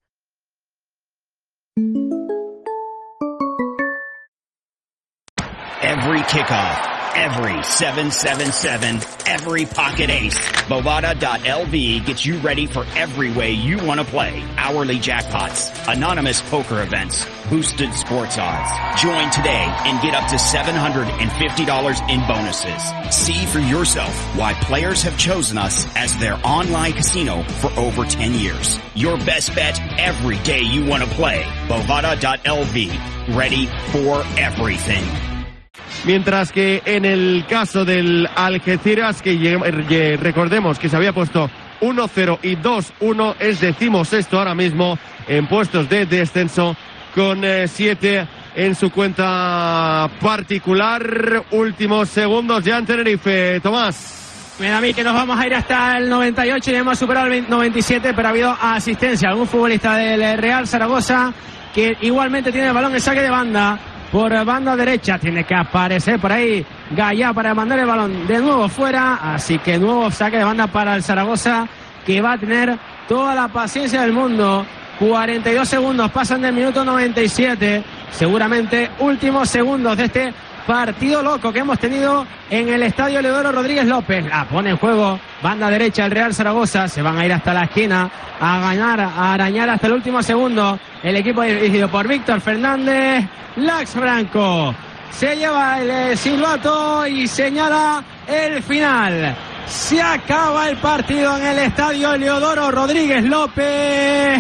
Every kickoff, every seven seven seven, every pocket ace. Bovada dot L V gets you ready for every way you want to play. Hourly jackpots, anonymous poker events, boosted sports odds. Join today and get up to seven hundred fifty dollars in bonuses. See for yourself why players have chosen us as their online casino for over ten years. Your best bet every day you want to play. Bovada dot L V. Ready for everything. Mientras que en el caso del Algeciras, que recordemos que se había puesto uno cero y dos uno, es decimosexto ahora mismo en puestos de descenso con siete en su cuenta particular. Últimos segundos ya en Tenerife. Tomás. Me da a mí que nos vamos a ir hasta el noventa y ocho y hemos superado el noventa y siete, pero ha habido asistencia. Algún futbolista del Real Zaragoza que igualmente tiene el balón en saque de banda. Por banda derecha tiene que aparecer por ahí Gallá para mandar el balón de nuevo fuera. Así que nuevo saque de banda para el Zaragoza, que va a tener toda la paciencia del mundo. cuarenta y dos segundos pasan del minuto noventa y siete. Seguramente últimos segundos de este partido loco que hemos tenido en el estadio Leodoro Rodríguez López. La pone en juego banda derecha el Real Zaragoza. Se van a ir hasta la esquina a ganar, a arañar hasta el último segundo. El equipo dirigido por Víctor Fernández. Lax Franco se lleva el silbato y señala el final. Se acaba el partido en el estadio Leodoro Rodríguez López.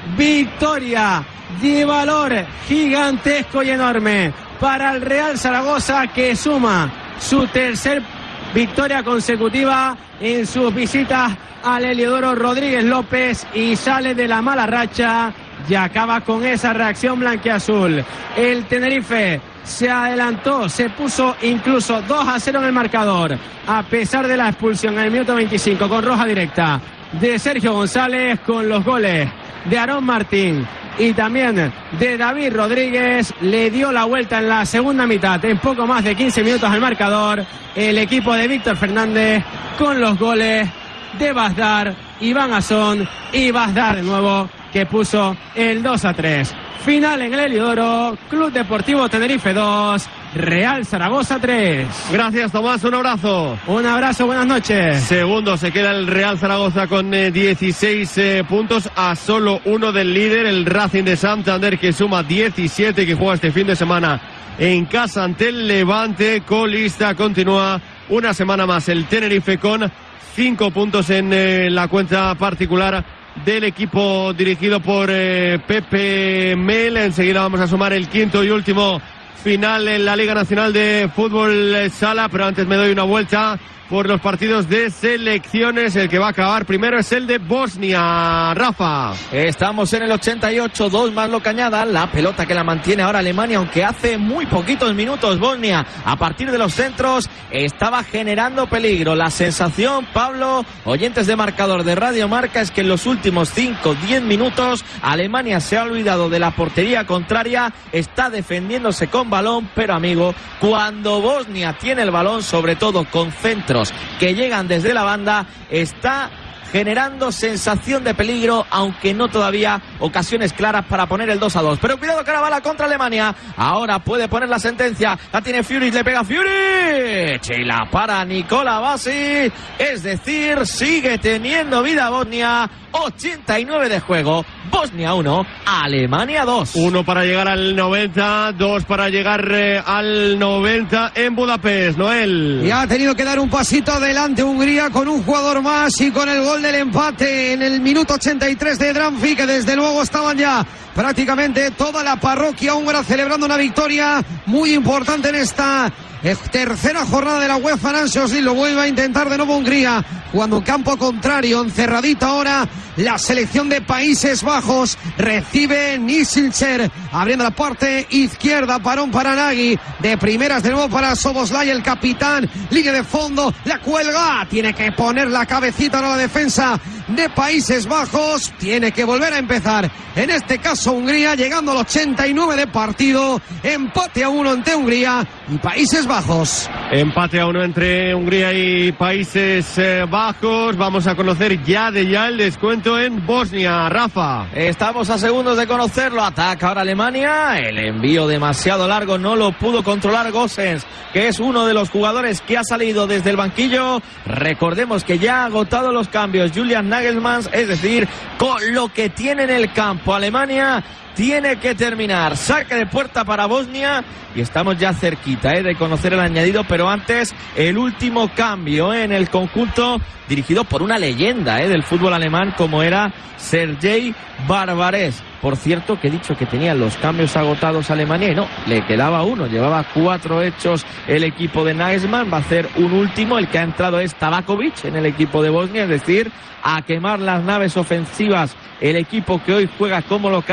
Victoria de valor gigantesco y enorme para el Real Zaragoza, que suma su tercer victoria consecutiva en sus visitas al Heliodoro Rodríguez López y sale de la mala racha y acaba con esa reacción blanquiazul. El Tenerife se adelantó, se puso incluso dos a cero en el marcador, a pesar de la expulsión en el minuto veinticinco con roja directa de Sergio González, con los goles de Aarón Martín y también de David Rodríguez. Le dio la vuelta en la segunda mitad, en poco más de quince minutos al marcador, el equipo de Víctor Fernández, con los goles de Bazdar, Iván Azón y Bazdar de nuevo, que puso el dos a tres. Final en el Heliodoro, Club Deportivo Tenerife dos, Real Zaragoza tres. Gracias, Tomás, un abrazo. Un abrazo, buenas noches. Segundo se queda el Real Zaragoza con eh, dieciséis eh, puntos, a solo uno del líder, el Racing de Santander, que suma diecisiete, que juega este fin de semana en casa ante el Levante. Colista continúa una semana más el Tenerife con cinco puntos en eh, la cuenta particular del equipo dirigido por eh, Pepe Mel. Enseguida vamos a sumar el quinto y último final en la Liga Nacional de Fútbol Sala, pero antes me doy una vuelta por los partidos de selecciones. El que va a acabar primero es el de Bosnia. Rafa. Estamos en el ochenta y ocho, dos más lo que añada. La pelota que la mantiene ahora Alemania, aunque hace muy poquitos minutos Bosnia, a partir de los centros, estaba generando peligro. La sensación, Pablo, oyentes de marcador de Radio Marca, es que en los últimos cinco diez minutos Alemania se ha olvidado de la portería contraria, está defendiéndose con balón, pero amigo, cuando Bosnia tiene el balón, sobre todo con centros que llegan desde la banda, está generando sensación de peligro, aunque no todavía ocasiones claras para poner el dos a dos. Pero cuidado que ahora va la contra Alemania. Ahora puede poner la sentencia. La tiene Fury, le pega Fury. Y la para Nicola Basi. Es decir, sigue teniendo vida Bosnia. ochenta y nueve de juego. Bosnia uno, Alemania dos. Uno para llegar al noventa, dos para llegar eh, al noventa en Budapest. Noel. Y ha tenido que dar un pasito adelante Hungría con un jugador más y con el gol del empate en el minuto ochenta y tres de Dranfi, que desde luego estaban ya prácticamente toda la parroquia húngara celebrando una victoria muy importante en esta tercera jornada de la UEFA Nations League. Lo vuelve a intentar de nuevo Hungría, jugando en campo contrario, encerradito ahora la selección de Países Bajos. Recibe Nisilcher, abriendo la parte izquierda, parón para Nagy, de primeras de nuevo para Soboslai, el capitán, línea de fondo, la cuelga, tiene que poner la cabecita a la defensa de Países Bajos, tiene que volver a empezar, en este caso Hungría, llegando al ochenta y nueve de partido, empate a uno ante Hungría y Países Bajos. Empate a uno entre Hungría y Países eh, Bajos. Vamos a conocer ya de ya el descuento en Bosnia. Rafa. Estamos a segundos de conocerlo. Ataca ahora Alemania. El envío demasiado largo, no lo pudo controlar Gosens, que es uno de los jugadores que ha salido desde el banquillo. Recordemos que ya ha agotado los cambios Julian Nagelsmann, es decir, con lo que tiene en el campo Alemania, tiene que terminar. Saque de puerta para Bosnia y estamos ya cerquita eh, de conocer el añadido, pero antes el último cambio eh, en el conjunto dirigido por una leyenda eh, del fútbol alemán como era Sergei Barbarés. Por cierto, que he dicho que tenían los cambios agotados a Alemania y no, le quedaba uno, llevaba cuatro hechos el equipo de Nagelsmann, va a hacer un último, el que ha entrado es Tabakovic en el equipo de Bosnia, es decir, a quemar las naves ofensivas el equipo que hoy juega como local,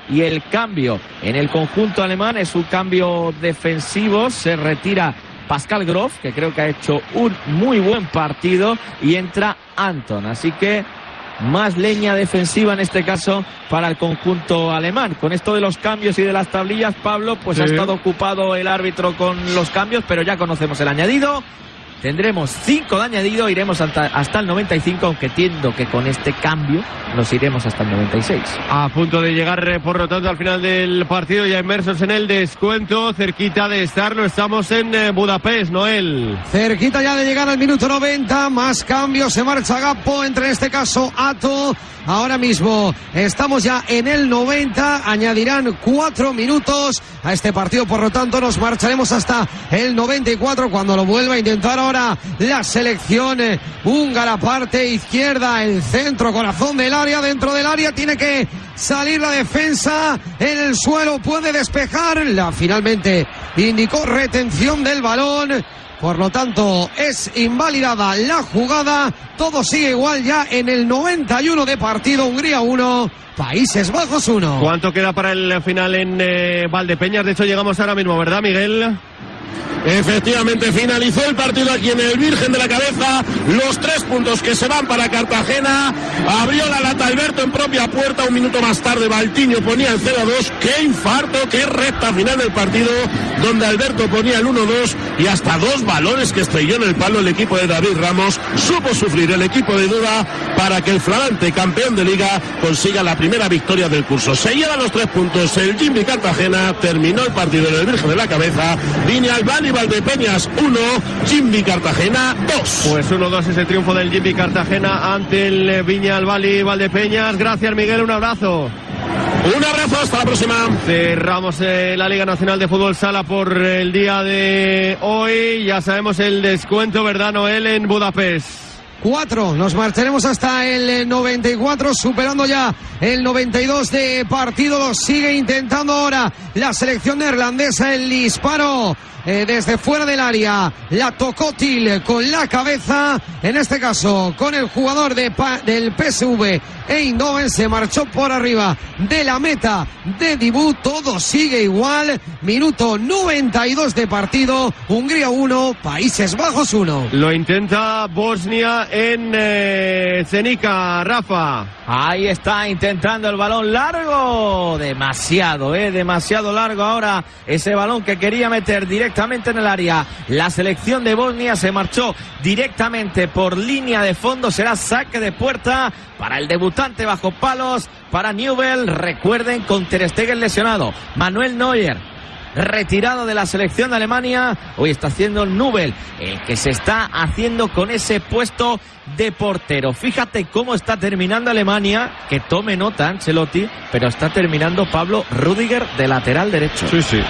y el cambio en el conjunto alemán es un cambio defensivo. Se retira Pascal Grof, que creo que ha hecho un muy buen partido, y entra Anton. Así que más leña defensiva en este caso para el conjunto alemán. Con esto de los cambios y de las tablillas, Pablo, pues sí, ha estado ocupado el árbitro con los cambios, pero ya conocemos el añadido. Tendremos cinco de añadido, iremos hasta, hasta el noventa y cinco, aunque entiendo que con este cambio nos iremos hasta el noventa y seis. A punto de llegar, por lo tanto, al final del partido, ya inmersos en el descuento, cerquita de estarlo, estamos en Budapest, Noel. Cerquita ya de llegar al minuto noventa, más cambios, se marcha Gakpo, entre en este caso Ato. Ahora mismo estamos ya en el noventa, añadirán cuatro minutos a este partido, por lo tanto nos marcharemos hasta el noventa y cuatro cuando lo vuelva a intentar ahora la selección húngara. Parte izquierda, el centro, corazón del área, dentro del área, tiene que salir la defensa, en el suelo puede despejar, la finalmente indicó retención del balón. Por lo tanto, es invalidada la jugada. Todo sigue igual ya en el noventa y uno de partido. Hungría uno, Países Bajos uno. ¿Cuánto queda para el final en eh, Valdepeñas? De hecho, llegamos ahora mismo, ¿verdad, Miguel? Efectivamente, finalizó el partido aquí en el Virgen de la Cabeza. Los tres puntos que se van para Cartagena. Abrió la lata Alberto en propia puerta. Un minuto más tarde Valtiño ponía el cero a dos. Qué infarto, qué recta final del partido, donde Alberto ponía el uno dos y hasta dos balones que estrelló en el palo el equipo de David Ramos. Supo sufrir el equipo de Duda para que el flamante campeón de Liga consiga la primera victoria del curso. Se llevan los tres puntos el Jimmy Cartagena. Terminó el partido en el Virgen de la Cabeza. Viña Albani Valdepeñas uno, Jimmy Cartagena dos. Pues uno dos es el triunfo del Jimmy Cartagena ante el Viña Albani Valdepeñas. Gracias, Miguel, un abrazo. Un abrazo, hasta la próxima. Cerramos eh, la Liga Nacional de Fútbol Sala por el día de hoy. Ya sabemos el descuento, ¿verdad, Noel, en Budapest? Cuatro, nos marcharemos hasta el noventa y cuatro, superando ya el noventa y dos de partido. Lo sigue intentando ahora la selección neerlandesa. El disparo eh, desde fuera del área la tocó Til con la cabeza, en este caso con el jugador de pa del P S V Eindhoven. Se marchó por arriba de la meta de debut. Todo sigue igual, minuto noventa y dos de partido. Hungría uno, Países Bajos uno. Lo intenta Bosnia en eh, Zenica, Rafa. Ahí está intentando el balón largo, demasiado, eh, demasiado largo ahora ese balón que quería meter directamente en el área. La selección de Bosnia se marchó directamente por línea de fondo. Será saque de puerta para el debutante bajo palos, para Newell. Recuerden, con Ter Stegen lesionado, Manuel Neuer retirado de la selección de Alemania. Hoy está haciendo Nubel el que se está haciendo con ese puesto de portero. Fíjate cómo está terminando Alemania, que tome nota Ancelotti, pero está terminando Pablo Rüdiger de lateral derecho. Sí, sí.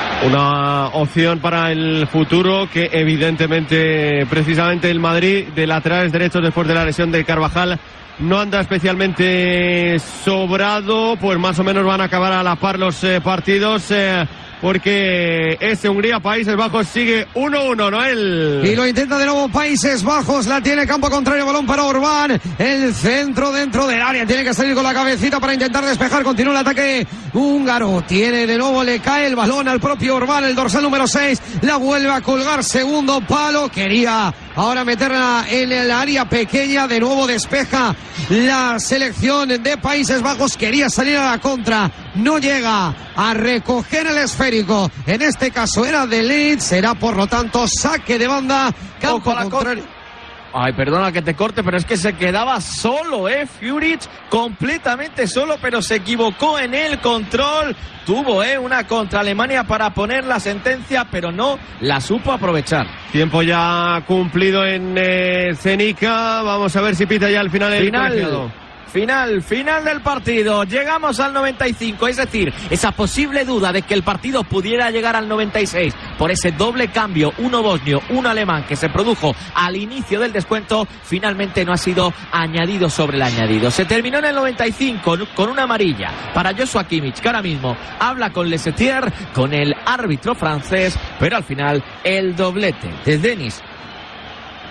Una opción para el futuro que evidentemente precisamente el Madrid de laterales derechos después de la lesión de Carvajal no anda especialmente sobrado, pues más o menos van a acabar a la par los eh, partidos. Eh, porque ese Hungría Países Bajos sigue uno uno, Noel. Y lo intenta de nuevo Países Bajos, la tiene campo contrario, balón para Orbán, el centro dentro del área, tiene que salir con la cabecita para intentar despejar. Continúa el ataque húngaro, tiene de nuevo, le cae el balón al propio Orbán, el dorsal número seis, la vuelve a colgar, segundo palo, quería ahora meterla en el área pequeña, de nuevo despeja la selección de Países Bajos, quería salir a la contra, no llega a recoger el esférico. En este caso era de Leeds, será por lo tanto saque de banda, campo contrario. Ay, perdona que te corte, pero es que se quedaba solo, eh, Führich, completamente solo, pero se equivocó en el control. Tuvo, eh, una contra Alemania para poner la sentencia, pero no la supo aprovechar. Tiempo ya cumplido en eh, Zenica. Vamos a ver si pita ya al final el final. Final, final del partido. Llegamos al noventa y cinco, es decir, esa posible duda de que el partido pudiera llegar al noventa y seis por ese doble cambio, uno bosnio, uno alemán, que se produjo al inicio del descuento, finalmente no ha sido añadido sobre el añadido. Se terminó en el noventa y cinco con una amarilla para Joshua Kimmich, que ahora mismo habla con Lesetier, con el árbitro francés, pero al final el doblete de Denis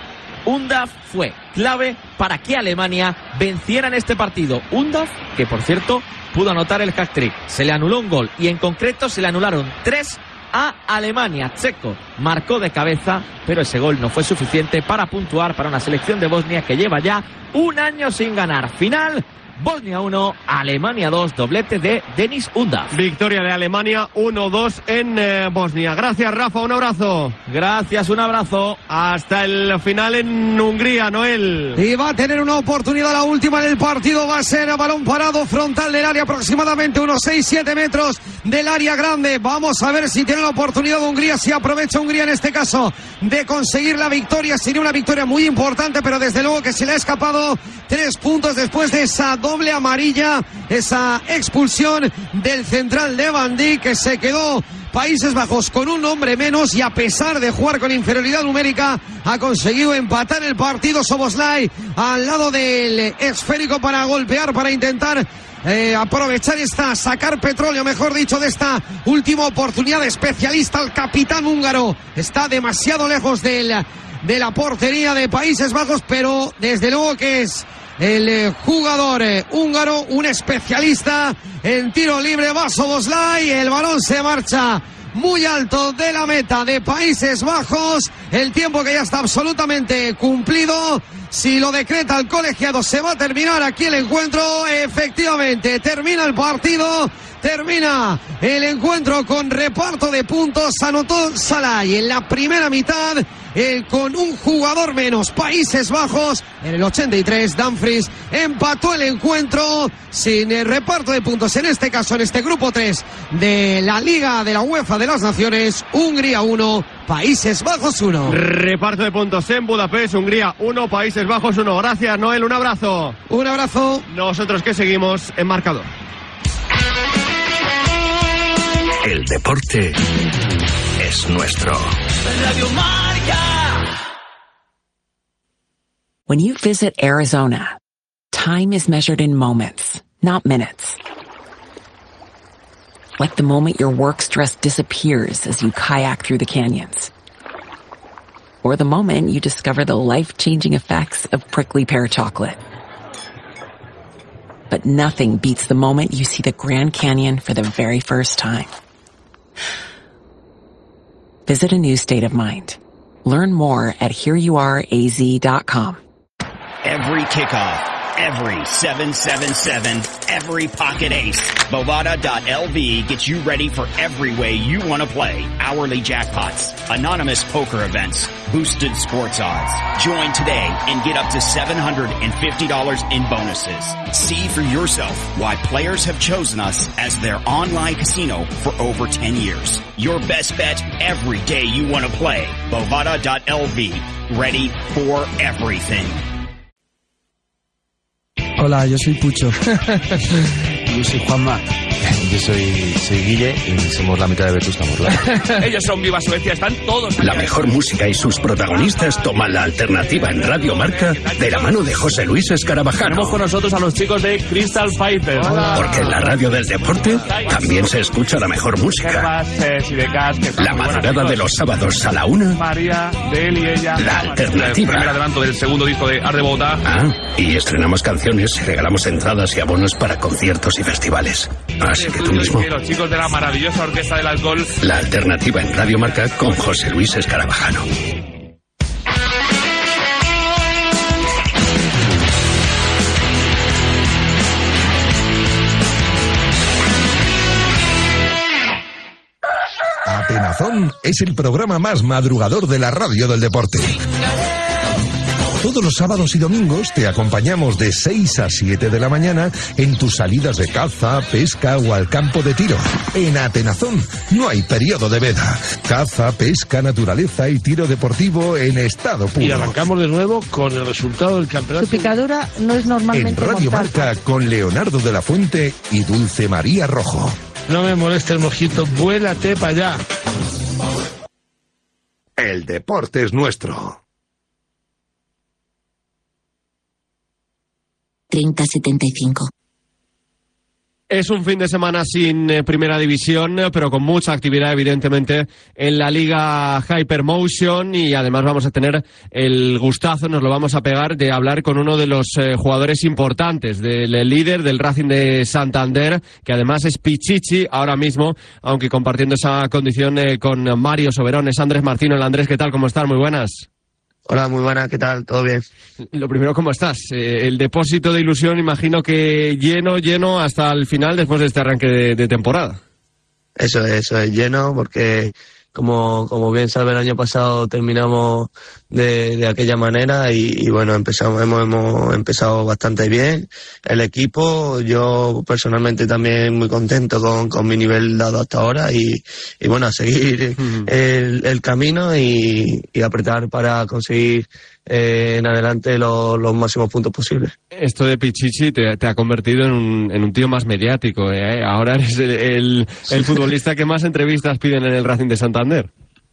Undav fue clave para que Alemania venciera en este partido. Undav, que por cierto pudo anotar el hat-trick. Se le anuló un gol y en concreto se le anularon tres a Alemania. Checo marcó de cabeza, pero ese gol no fue suficiente para puntuar para una selección de Bosnia que lleva ya un año sin ganar. Final: Bosnia uno, Alemania dos, doblete de Denis Undav. Victoria de Alemania uno dos en eh, Bosnia. Gracias, Rafa, un abrazo. Gracias, un abrazo. Hasta el final en Hungría, Noel. Y va a tener una oportunidad la última en el partido. Va a ser a balón parado frontal del área, aproximadamente unos seis siete metros del área grande. Vamos a ver si tiene la oportunidad Hungría, si aprovecha Hungría en este caso de conseguir la victoria. Sería una victoria muy importante, pero desde luego que se le ha escapado tres puntos después de esa doble amarilla, esa expulsión del central de Van Dijk, que se quedó Países Bajos con un hombre menos y a pesar de jugar con inferioridad numérica ha conseguido empatar el partido. Szoboszlai al lado del esférico para golpear, para intentar eh, aprovechar esta, sacar petróleo, mejor dicho, de esta última oportunidad. Especialista el capitán húngaro, está demasiado lejos del, de la portería de Países Bajos, pero desde luego que es el eh, jugador eh, húngaro, un especialista en tiro libre. Va Szoboszlai, el balón se marcha muy alto de la meta de Países Bajos. El tiempo que ya está absolutamente cumplido. Si lo decreta el colegiado, se va a terminar aquí el encuentro. Efectivamente, termina el partido. Termina el encuentro con reparto de puntos. Anotó Szalai en la primera mitad, eh, con un jugador menos. Países Bajos en el ochenta y tres. Dumfries empató el encuentro sin el reparto de puntos. En este caso, en este grupo tres de la Liga de la UEFA de las Naciones. Hungría uno, Países Bajos uno. Reparto de puntos en Budapest. Hungría uno, Países Bajos uno. Gracias, Noel. Un abrazo. Un abrazo. Nosotros que seguimos en marcador. El deporte es nuestro. Radio Marca. When you visit Arizona, time is measured in moments, not minutes. Like the moment your work stress disappears as you kayak through the canyons. Or the moment you discover the life-changing effects of prickly pear chocolate. But nothing beats the moment you see the Grand Canyon for the very first time. Visit a new state of mind. Learn more at here you are a z dot com. Every kickoff, every seven seven seven, every pocket ace. Bovada dot L V gets you ready for every way you want to play. Hourly jackpots, anonymous poker events, boosted sports odds. Join today and get up to seven hundred fifty dollars in bonuses. See for yourself why players have chosen us as their online casino for over ten years. Your best bet every day you want to play. Bovada dot L V. Ready for everything. Hola, yo soy Pucho. Yo soy Juanma. Yo soy, soy Guille y somos la mitad de Vetusta Morla. Ellos son Viva Suecia, están todos. La mejor música y sus protagonistas toman la alternativa en Radio Marca de la mano de José Luis Escarabajano. Tenemos con nosotros a los chicos de Crystal Fighters. Porque en la radio del deporte también se escucha la mejor música. La madrugada de los sábados a la una. María, de él y ella. La alternativa. El primer adelanto del segundo disco de Art de Bogotá. Ah, y estrenamos canciones y regalamos entradas y abonos para conciertos y festivales. Así que tú mismo. Los chicos de la maravillosa Orquesta del Alcohol. La alternativa en Radio Marca con José Luis Escarabajano. Atenazón es el programa más madrugador de la radio del deporte. Todos los sábados y domingos te acompañamos de seis a siete de la mañana en tus salidas de caza, pesca o al campo de tiro. En Atenazón no hay periodo de veda. Caza, pesca, naturaleza y tiro deportivo en estado puro. Y arrancamos de nuevo con el resultado del campeonato. Su picadura no es normalmente En Radio mortal. Marca con Leonardo de la Fuente y Dulce María Rojo. No me moleste el mojito, vuélate para allá. El deporte es nuestro. treinta setenta y cinco. Es un fin de semana sin eh, primera división, eh, pero con mucha actividad, evidentemente, en la Liga Hypermotion, y además vamos a tener el gustazo, nos lo vamos a pegar, de hablar con uno de los eh, jugadores importantes, del eh, líder del Racing de Santander, que además es Pichichi ahora mismo, aunque compartiendo esa condición eh, con Mario Soberones. Andrés Martino. El Andrés, ¿qué tal? ¿Cómo estás? Muy buenas. Hola, muy buenas, ¿qué tal? ¿Todo bien? Lo primero, ¿cómo estás? Eh, el depósito de ilusión, imagino que lleno, lleno hasta el final después de este arranque de, de temporada. Eso es, eso es lleno, porque como, como bien sabe, el año pasado terminamos de, de aquella manera y, y bueno, empezamos, hemos, hemos empezado bastante bien. El equipo, yo personalmente también muy contento con, con mi nivel dado hasta ahora y, y bueno, a seguir uh-huh. el, el camino y, y apretar para conseguir eh, en adelante lo, los máximos puntos posibles. Esto de Pichichi te, te ha convertido en un, en un tío más mediático, ¿eh? Ahora eres el, el, el futbolista que más entrevistas piden en el Racing de Santander.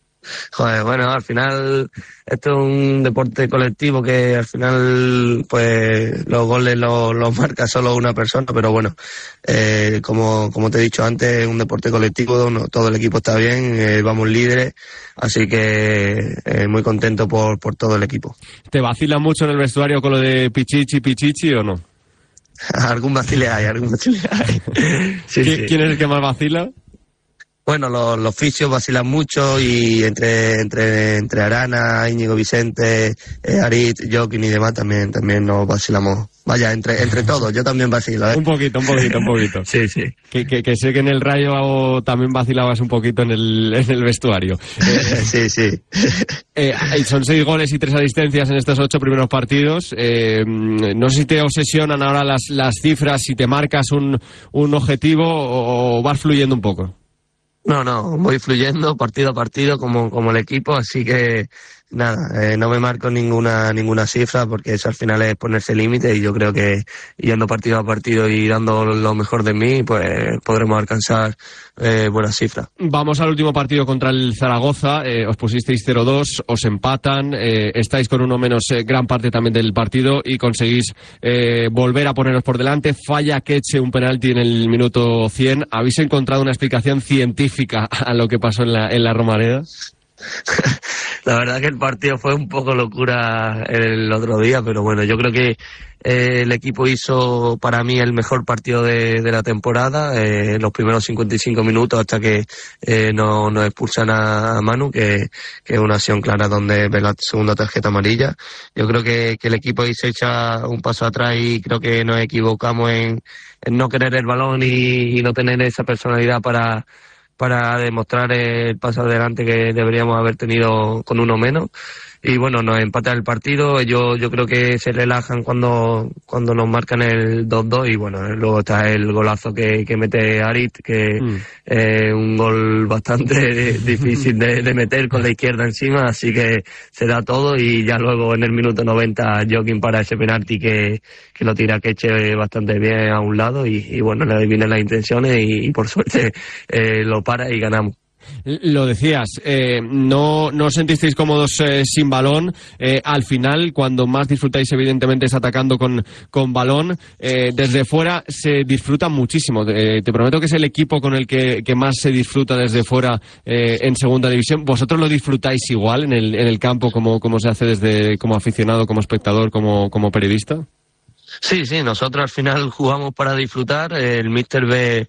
Joder, bueno, al final esto es un deporte colectivo que al final pues los goles los, los marca solo una persona, pero bueno, eh, como, como te he dicho antes, es un deporte colectivo, no, todo el equipo está bien, eh, vamos líderes, así que eh, muy contento por, por todo el equipo. ¿Te vacila mucho en el vestuario con lo de Pichichi, Pichichi o no? Algún vacile hay, algún vacile hay. Sí, ¿Qui- sí. ¿Quién es el que más vacila? Bueno, los, los fisios vacilan mucho y entre entre entre Arana, Íñigo Vicente, eh, Arit, Joaquín y demás también también nos vacilamos. Vaya, entre entre todos, yo también vacilo, ¿eh? Un poquito, un poquito, un poquito. Sí, sí. Que, que, que sé que en el Rayo también vacilabas un poquito en el, en el vestuario. Sí, sí. Eh, son seis goles y tres asistencias en estos ocho primeros partidos. Eh, no sé si te obsesionan ahora las, las cifras, si te marcas un, un objetivo o, o vas fluyendo un poco. No, no, voy fluyendo partido a partido como, como el equipo, así que nada, eh, no me marco ninguna ninguna cifra porque eso al final es ponerse límite y yo creo que yendo partido a partido y dando lo mejor de mí, pues podremos alcanzar eh, buenas cifras. Vamos al último partido contra el Zaragoza, eh, os pusisteis cero dos, os empatan, eh, estáis con uno menos eh, gran parte también del partido y conseguís eh, volver a poneros por delante. Falla Queche un penalti en el minuto cien. ¿Habéis encontrado una explicación científica a lo que pasó en la, en la Romareda? La verdad que el partido fue un poco locura el otro día, pero bueno, yo creo que eh, el equipo hizo para mí el mejor partido de, de la temporada, eh, los primeros cincuenta y cinco minutos hasta que eh, nos no expulsan a, a Manu, que, que es una acción clara donde ve la segunda tarjeta amarilla. Yo creo que, que el equipo ahí se echa un paso atrás y creo que nos equivocamos en, en no querer el balón y, y no tener esa personalidad para para demostrar el paso adelante que deberíamos haber tenido con uno menos. Y bueno, nos empata el partido, ellos yo creo que se relajan cuando cuando nos marcan el dos dos y bueno, luego está el golazo que, que mete Arit, que mm. es eh, un gol bastante difícil de, de meter con la izquierda encima, así que se da todo y ya luego en el minuto noventa Joaquín para ese penalti que, que lo tira Queche bastante bien a un lado y, y bueno, le adivinen las intenciones y, y por suerte eh, lo para y ganamos. Lo decías, eh, no, no os sentisteis cómodos eh, sin balón. Eh, al final, cuando más disfrutáis, evidentemente, es atacando con, con balón. Eh, desde fuera se disfruta muchísimo. Eh, te prometo que es el equipo con el que, que más se disfruta desde fuera eh, en segunda división. ¿Vosotros lo disfrutáis igual en el, en el campo como, como se hace desde como aficionado, como espectador, como, como periodista? Sí, sí, nosotros al final jugamos para disfrutar, el míster ve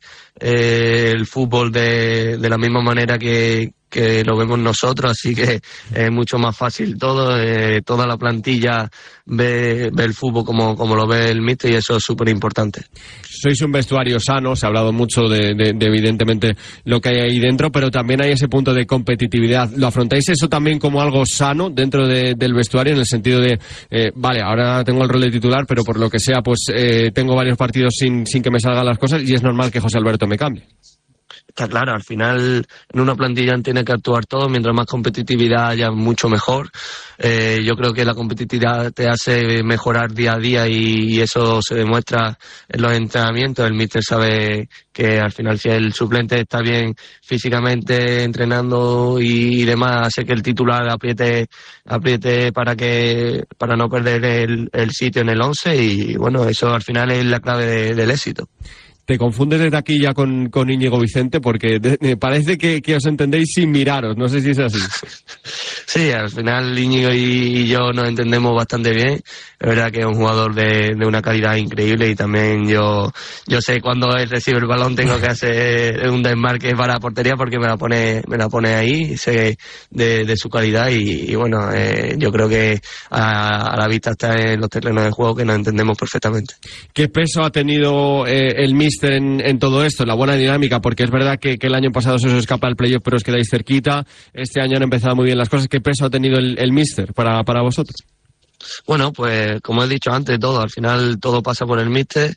eh, el fútbol de, de la misma manera que, que lo vemos nosotros, así que es mucho más fácil todo, eh, toda la plantilla ve, ve el fútbol como, como lo ve el míster y eso es súper importante. Sois un vestuario sano, se ha hablado mucho de, de, de evidentemente lo que hay ahí dentro, pero también hay ese punto de competitividad. ¿Lo afrontáis eso también como algo sano dentro de, del vestuario, en el sentido de, eh, vale, ahora tengo el rol de titular, pero por lo que sea, pues eh, tengo varios partidos sin, sin que me salgan las cosas y es normal que José Alberto me cambie? Está claro, al final en una plantilla tiene que actuar todo, mientras más competitividad haya mucho mejor. Eh, yo creo que la competitividad te hace mejorar día a día y, y eso se demuestra en los entrenamientos. El míster sabe que al final si el suplente está bien físicamente entrenando y, y demás, hace que el titular apriete apriete para que para no perder el, el sitio en el once y bueno, eso al final es la clave de, del éxito. Te confundes desde aquí ya con, con Íñigo Vicente porque de, me parece que, que os entendéis sin miraros, no sé si es así. Sí, al final Íñigo y yo nos entendemos bastante bien. Es verdad que es un jugador de, de una calidad increíble y también yo yo sé cuando él recibe el balón tengo que hacer un desmarque para la portería porque me la pone me la pone ahí, sé de, de su calidad y, y bueno, eh, yo creo que a, a la vista está en los terrenos de juego que nos entendemos perfectamente. ¿Qué peso ha tenido eh, el míster en, en todo esto, la buena dinámica? Porque es verdad que, que el año pasado se os escapa el playoff pero os quedáis cerquita, este año han empezado muy bien las cosas. ¿Qué peso ha tenido el, el míster para, para vosotros? Bueno, pues como he dicho antes, todo, al final todo pasa por el míster,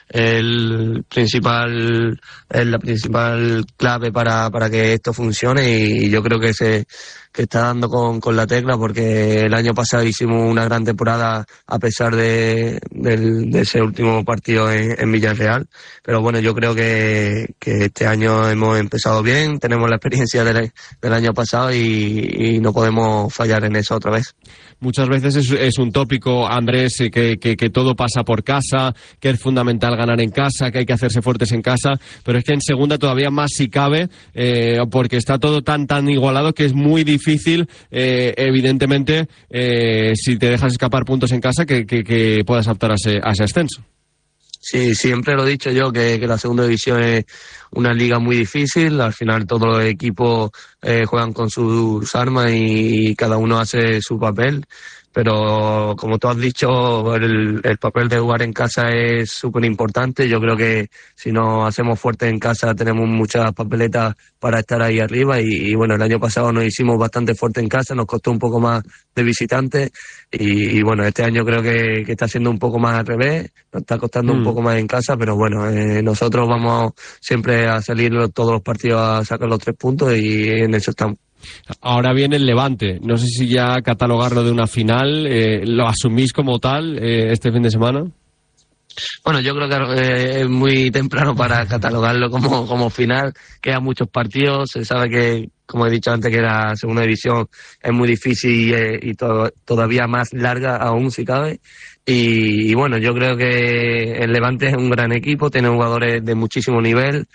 el principal, es la principal clave para, para que esto funcione y yo creo que se que está dando con, con la tecla porque el año pasado hicimos una gran temporada a pesar de, de, de ese último partido en, en Villarreal, pero bueno, yo creo que, que este año hemos empezado bien, tenemos la experiencia del, del año pasado y, y no podemos fallar en eso otra vez. Muchas veces es, es un tópico, Andrés, que, que, que todo pasa por casa, que es fundamental ganar en casa, que hay que hacerse fuertes en casa, pero es que en segunda todavía más si cabe, eh, porque está todo tan tan igualado que es muy difícil, eh, evidentemente, eh, si te dejas escapar puntos en casa, que, que, que puedas optar a ese, a ese ascenso. Sí, siempre lo he dicho yo, que, que la segunda división es una liga muy difícil. Al final todos los equipos eh, juegan con sus armas y, y cada uno hace su papel. Pero como tú has dicho, el, el papel de jugar en casa es súper importante. Yo creo que si nos hacemos fuertes en casa tenemos muchas papeletas para estar ahí arriba y, y bueno, el año pasado nos hicimos bastante fuerte en casa, nos costó un poco más de visitantes y, y bueno, este año creo que, que está siendo un poco más al revés, nos está costando mm. un poco más en casa, pero bueno, eh, nosotros vamos siempre a salir todos los partidos a sacar los tres puntos y en eso estamos. Ahora viene el Levante, no sé si ya catalogarlo de una final, eh, ¿lo asumís como tal eh, este fin de semana? Bueno, yo creo que eh, es muy temprano para catalogarlo como, como final, quedan muchos partidos, se sabe que, como he dicho antes, que la segunda división es muy difícil y, eh, y to- todavía más larga aún si cabe. Y, y bueno, yo creo que el Levante es un gran equipo, tiene jugadores de muchísimo nivel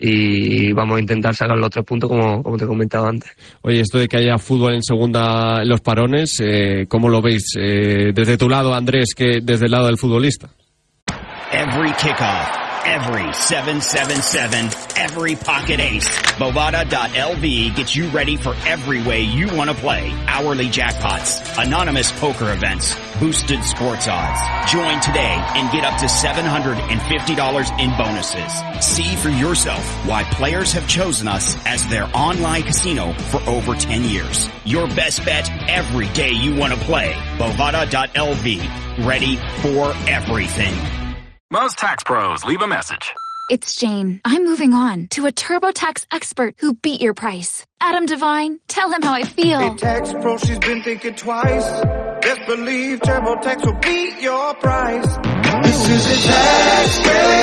y vamos a intentar sacar los tres puntos como, como te he comentado antes. Oye, esto de que haya fútbol en segunda en los parones, eh, ¿cómo lo veis? Eh, desde tu lado, Andrés, que desde el lado del futbolista. Every kickoff, every seven seven seven, every pocket ace. Bovada dot L V gets you ready for every way you want to play. Hourly jackpots, anonymous poker events, boosted sports odds. Join today and get up to seven hundred fifty dollars in bonuses. See for yourself why players have chosen us as their online casino for over ten years. Your best bet every day you want to play. Bovada dot L V. Ready for everything. Most tax pros leave a message. It's Jane. I'm moving on to a TurboTax expert who beat your price. Adam Devine, tell him how I feel. Hey, tax pro, she's been thinking twice. Best believe TurboTax will beat your price. This is a tax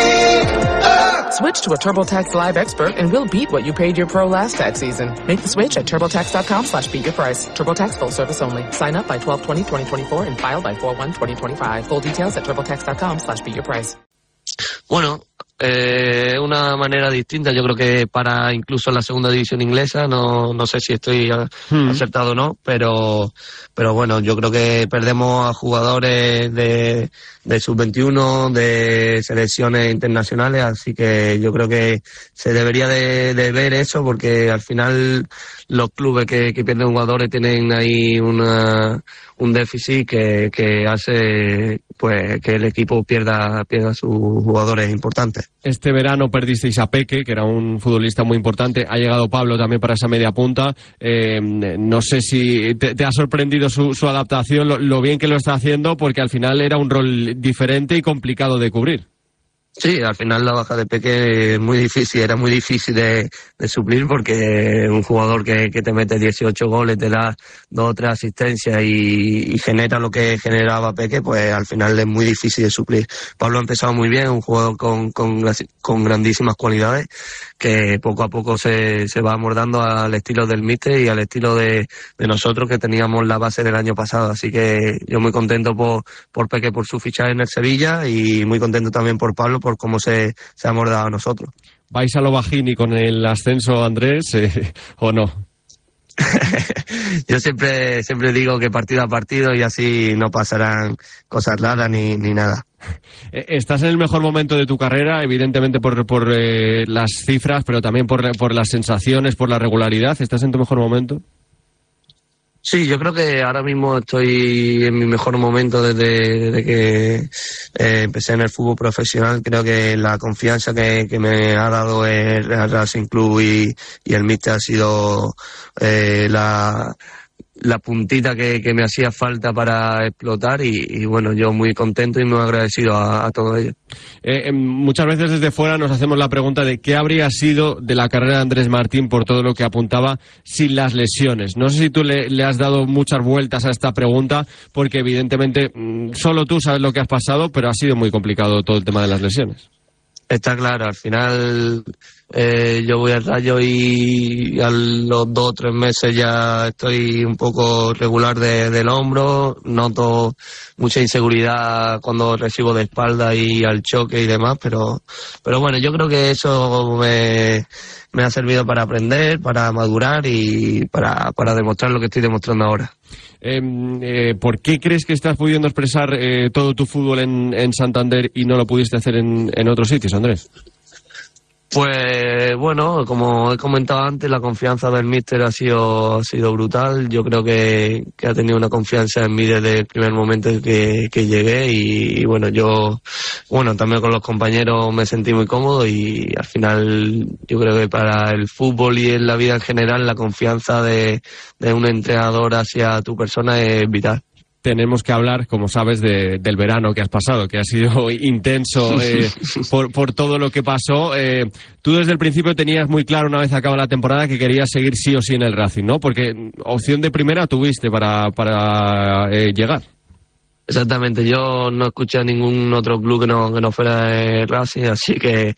break. Switch to a TurboTax Live expert and we'll beat what you paid your pro last tax season. Make the switch at TurboTax.com slash beat your price. TurboTax full service only. Sign up by twelve twenty twenty twenty-four and file by four one twenty twenty-five. Full details at TurboTax.com slash beat your price. Bueno, eh, una manera distinta, yo creo que para incluso la segunda división inglesa, no, no sé si estoy hmm. acertado o no, pero, pero bueno, yo creo que perdemos a jugadores de, de sub veintiuno, de selecciones internacionales, así que yo creo que se debería de, de ver eso, porque al final los clubes que, que pierden jugadores tienen ahí una, un déficit que, que hace pues que el equipo pierda, pierda sus jugadores importantes. Este verano perdisteis a Peque, que era un futbolista muy importante. Ha llegado Pablo también para esa media punta. Eh, no sé si te, te ha sorprendido su, su adaptación, lo, lo bien que lo está haciendo, porque al final era un rol diferente y complicado de cubrir. Sí, al final la baja de Peque es muy difícil, era muy difícil de, de suplir porque un jugador que, que te mete dieciocho goles, te da dos o tres asistencias y, y genera lo que generaba Peque, pues al final es muy difícil de suplir. Pablo ha empezado muy bien, un jugador con, con, con grandísimas cualidades que poco a poco se, se va amordando al estilo del míster y al estilo de, de nosotros que teníamos la base del año pasado. Así que yo muy contento por, por Peque, por su fichaje en el Sevilla y muy contento también por Pablo por cómo se, se ha abordado a nosotros. ¿Vais a lo bajini con el ascenso, Andrés, eh, o no? Yo siempre siempre digo que partido a partido y así no pasarán cosas raras ni, ni nada. Estás en el mejor momento de tu carrera, evidentemente por, por eh, las cifras, pero también por, por las sensaciones, por la regularidad. ¿Estás en tu mejor momento? Sí, yo creo que ahora mismo estoy en mi mejor momento desde, desde que eh, empecé en el fútbol profesional. Creo que la confianza que, que me ha dado el Real Racing Club y, y el míster ha sido eh, la... la puntita que, que me hacía falta para explotar y, y bueno, yo muy contento y muy agradecido a, a todo ello. Eh, muchas veces desde fuera nos hacemos la pregunta de qué habría sido de la carrera de Andrés Martín por todo lo que apuntaba sin las lesiones. No sé si tú le, le has dado muchas vueltas a esta pregunta porque evidentemente solo tú sabes lo que has pasado, pero ha sido muy complicado todo el tema de las lesiones. Está claro, al final eh, yo voy al Rayo y a los dos o tres meses ya estoy un poco regular de, del hombro, noto mucha inseguridad cuando recibo de espalda y al choque y demás, pero pero bueno, yo creo que eso me, me ha servido para aprender, para madurar y para, para demostrar lo que estoy demostrando ahora. Eh, eh, ¿Por qué crees que estás pudiendo expresar eh, todo tu fútbol en, en Santander y no lo pudiste hacer en, en otros sitios, Andrés? Pues bueno, como he comentado antes, la confianza del míster ha sido ha sido brutal. Yo creo que, que ha tenido una confianza en mí desde el primer momento que, que llegué y, y bueno, yo bueno también con los compañeros me sentí muy cómodo y al final yo creo que para el fútbol y en la vida en general la confianza de, de un entrenador hacia tu persona es vital. Tenemos que hablar, como sabes, de, del verano que has pasado, que ha sido intenso eh, por, por todo lo que pasó. Eh, tú desde el principio tenías muy claro, una vez acaba la temporada, que querías seguir sí o sí en el Racing, ¿no? Porque opción de primera tuviste para, para eh, llegar. Exactamente, yo no escuché a ningún otro club que no, que no fuera el Racing, así que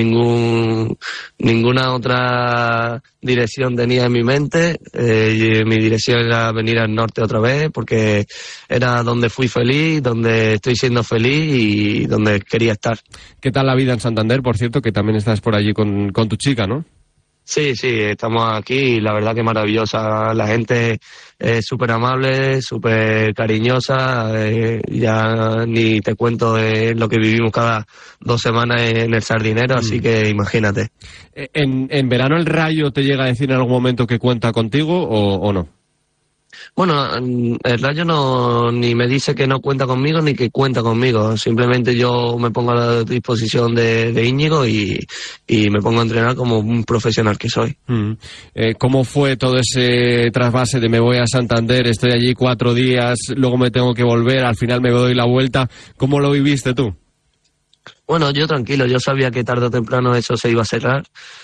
ningún ninguna otra dirección tenía en mi mente. Eh, mi dirección era venir al norte otra vez, porque era donde fui feliz, donde estoy siendo feliz y donde quería estar. ¿Qué tal la vida en Santander, por cierto, que también estás por allí con, con tu chica, ¿no? Sí, sí, estamos aquí y la verdad que maravillosa. La gente es súper amable, súper cariñosa. Eh, ya ni te cuento de lo que vivimos cada dos semanas en el Sardinero, mm. así que imagínate. ¿En, ¿En verano el Rayo te llega a decir en algún momento que cuenta contigo o, o no? Bueno, el Rayo no ni me dice que no cuenta conmigo ni que cuenta conmigo. Simplemente yo me pongo a la disposición de, de Íñigo y, y me pongo a entrenar como un profesional que soy. Mm. Eh, ¿Cómo fue todo ese trasvase de me voy a Santander, estoy allí cuatro días, luego me tengo que volver, al final me doy la vuelta? ¿Cómo lo viviste tú? Bueno, yo tranquilo, yo sabía que tarde o temprano eso se iba a cerrar.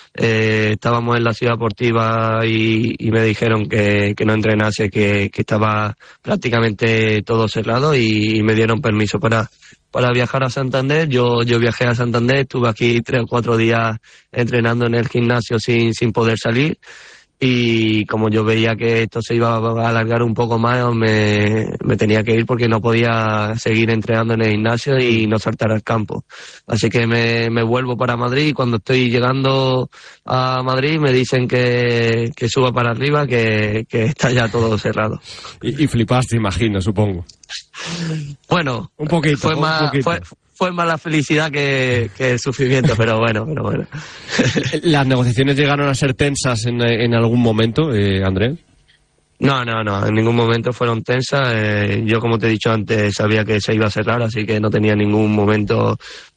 Eh, estábamos en la ciudad deportiva y, y me dijeron que, que no entrenase, que, que estaba prácticamente todo cerrado y, y me dieron permiso para, para viajar a Santander. Yo, yo viajé a Santander, estuve aquí tres o cuatro días entrenando en el gimnasio sin, sin poder salir. Y como yo veía que esto se iba a alargar un poco más, me, me tenía que ir porque no podía seguir entrenando en el gimnasio y no saltar al campo. Así que me, me vuelvo para Madrid y cuando estoy llegando a Madrid me dicen que, que suba para arriba, que, que está ya todo cerrado. Y, y flipaste, imagino, supongo. Bueno, un poquito, fue un más, poquito. Fue, fue más la felicidad que, que el sufrimiento, pero bueno, pero bueno. ¿Las negociaciones llegaron a ser tensas en, en algún momento, eh, Andrés? No, no, no, en ningún momento fueron tensas. Eh, yo, como te he dicho antes, sabía que se iba a cerrar, así que no tenía ningún momento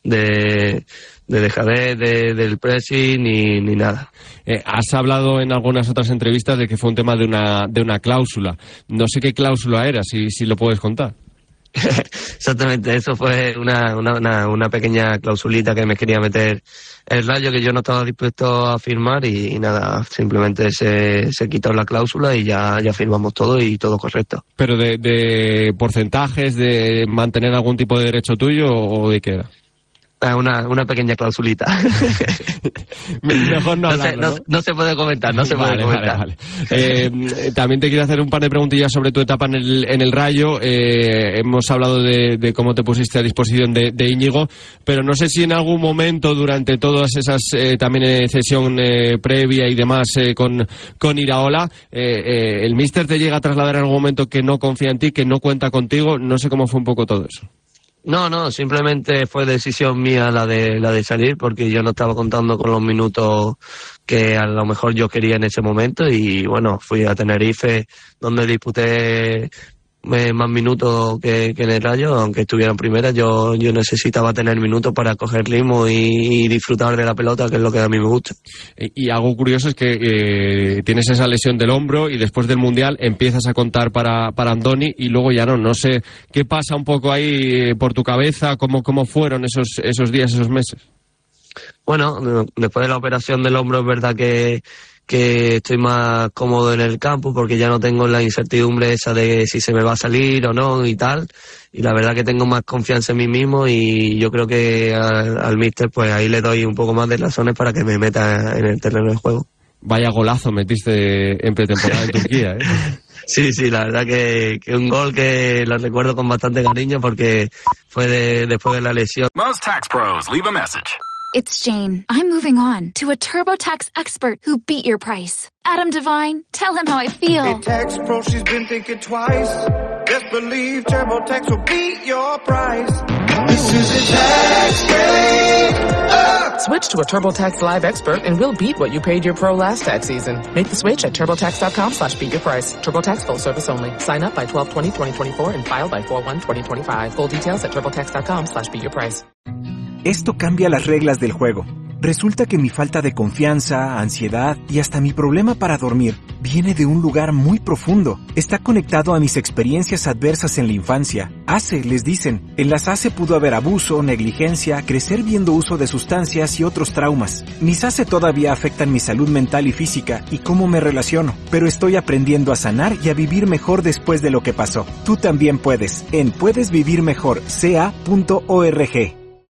de, de dejadez, de, del pressing ni, ni nada. Eh, has hablado en algunas otras entrevistas de que fue un tema de una, de una cláusula. No sé qué cláusula era, si, si lo puedes contar. Exactamente, eso fue una, una, una, una pequeña clausulita que me quería meter el Rayo, que yo no estaba dispuesto a firmar y, y nada, simplemente se, se quitó la cláusula y ya, ya firmamos todo y todo correcto. ¿Pero de, de porcentajes, de mantener algún tipo de derecho tuyo o de qué era? Una, una pequeña clausulita. Mejor no hablarlo, no, se, no, no se puede comentar, no se vale, puede comentar. Vale, vale. Eh, también te quiero hacer un par de preguntillas sobre tu etapa en el, en el Rayo. Eh, hemos hablado de, de cómo te pusiste a disposición de, de Íñigo, pero no sé si en algún momento durante todas esas eh, también eh, sesión eh, previa y demás eh, con, con Iraola, eh, eh, el míster te llega a trasladar en algún momento que no confía en ti, que no cuenta contigo. No sé cómo fue un poco todo eso. No, no, simplemente fue decisión mía la de la de salir, porque yo no estaba contando con los minutos que a lo mejor yo quería en ese momento, y bueno, fui a Tenerife, donde disputé más minutos que, que en el Rayo, aunque estuviera en primera. Yo, yo necesitaba tener minutos para coger ritmo y, y disfrutar de la pelota, que es lo que a mí me gusta. Y, y algo curioso es que eh, tienes esa lesión del hombro y después del Mundial empiezas a contar para, para Andoni y luego ya no. No sé qué pasa un poco ahí por tu cabeza, cómo, cómo fueron esos, esos días, esos meses. Bueno, después de la operación del hombro es verdad que que estoy más cómodo en el campo, porque ya no tengo la incertidumbre esa de si se me va a salir o no y tal, y la verdad que tengo más confianza en mí mismo, y yo creo que al, al míster pues ahí le doy un poco más de razones para que me meta en el terreno de juego. Vaya golazo metiste en pretemporada en Turquía, ¿eh? Sí, sí, la verdad que, que un gol que lo recuerdo con bastante cariño, porque fue de, después de la lesión. Most tax pros leave a message. It's Jane. I'm moving on to a TurboTax expert who beat your price. Adam Devine, tell him how I feel. Hey, tax pro, she's been thinking twice. Best believe TurboTax will beat your price. This is a tax break. Uh. Switch to a TurboTax Live expert and we'll beat what you paid your pro last tax season. Make the switch at TurboTax.com slash beat your price. TurboTax full service only. Sign up by twelve twenty twenty twenty-four and file by four one twenty twenty-five. Full details at TurboTax.com slash beat your price. Esto cambia las reglas del juego. Resulta que mi falta de confianza, ansiedad y hasta mi problema para dormir viene de un lugar muy profundo. Está conectado a mis experiencias adversas en la infancia. A C E, les dicen. En las A C E pudo haber abuso, negligencia, crecer viendo uso de sustancias y otros traumas. Mis A C E todavía afectan mi salud mental y física y cómo me relaciono, pero estoy aprendiendo a sanar y a vivir mejor después de lo que pasó. Tú también puedes, en puedes vivir mejor c a punto org.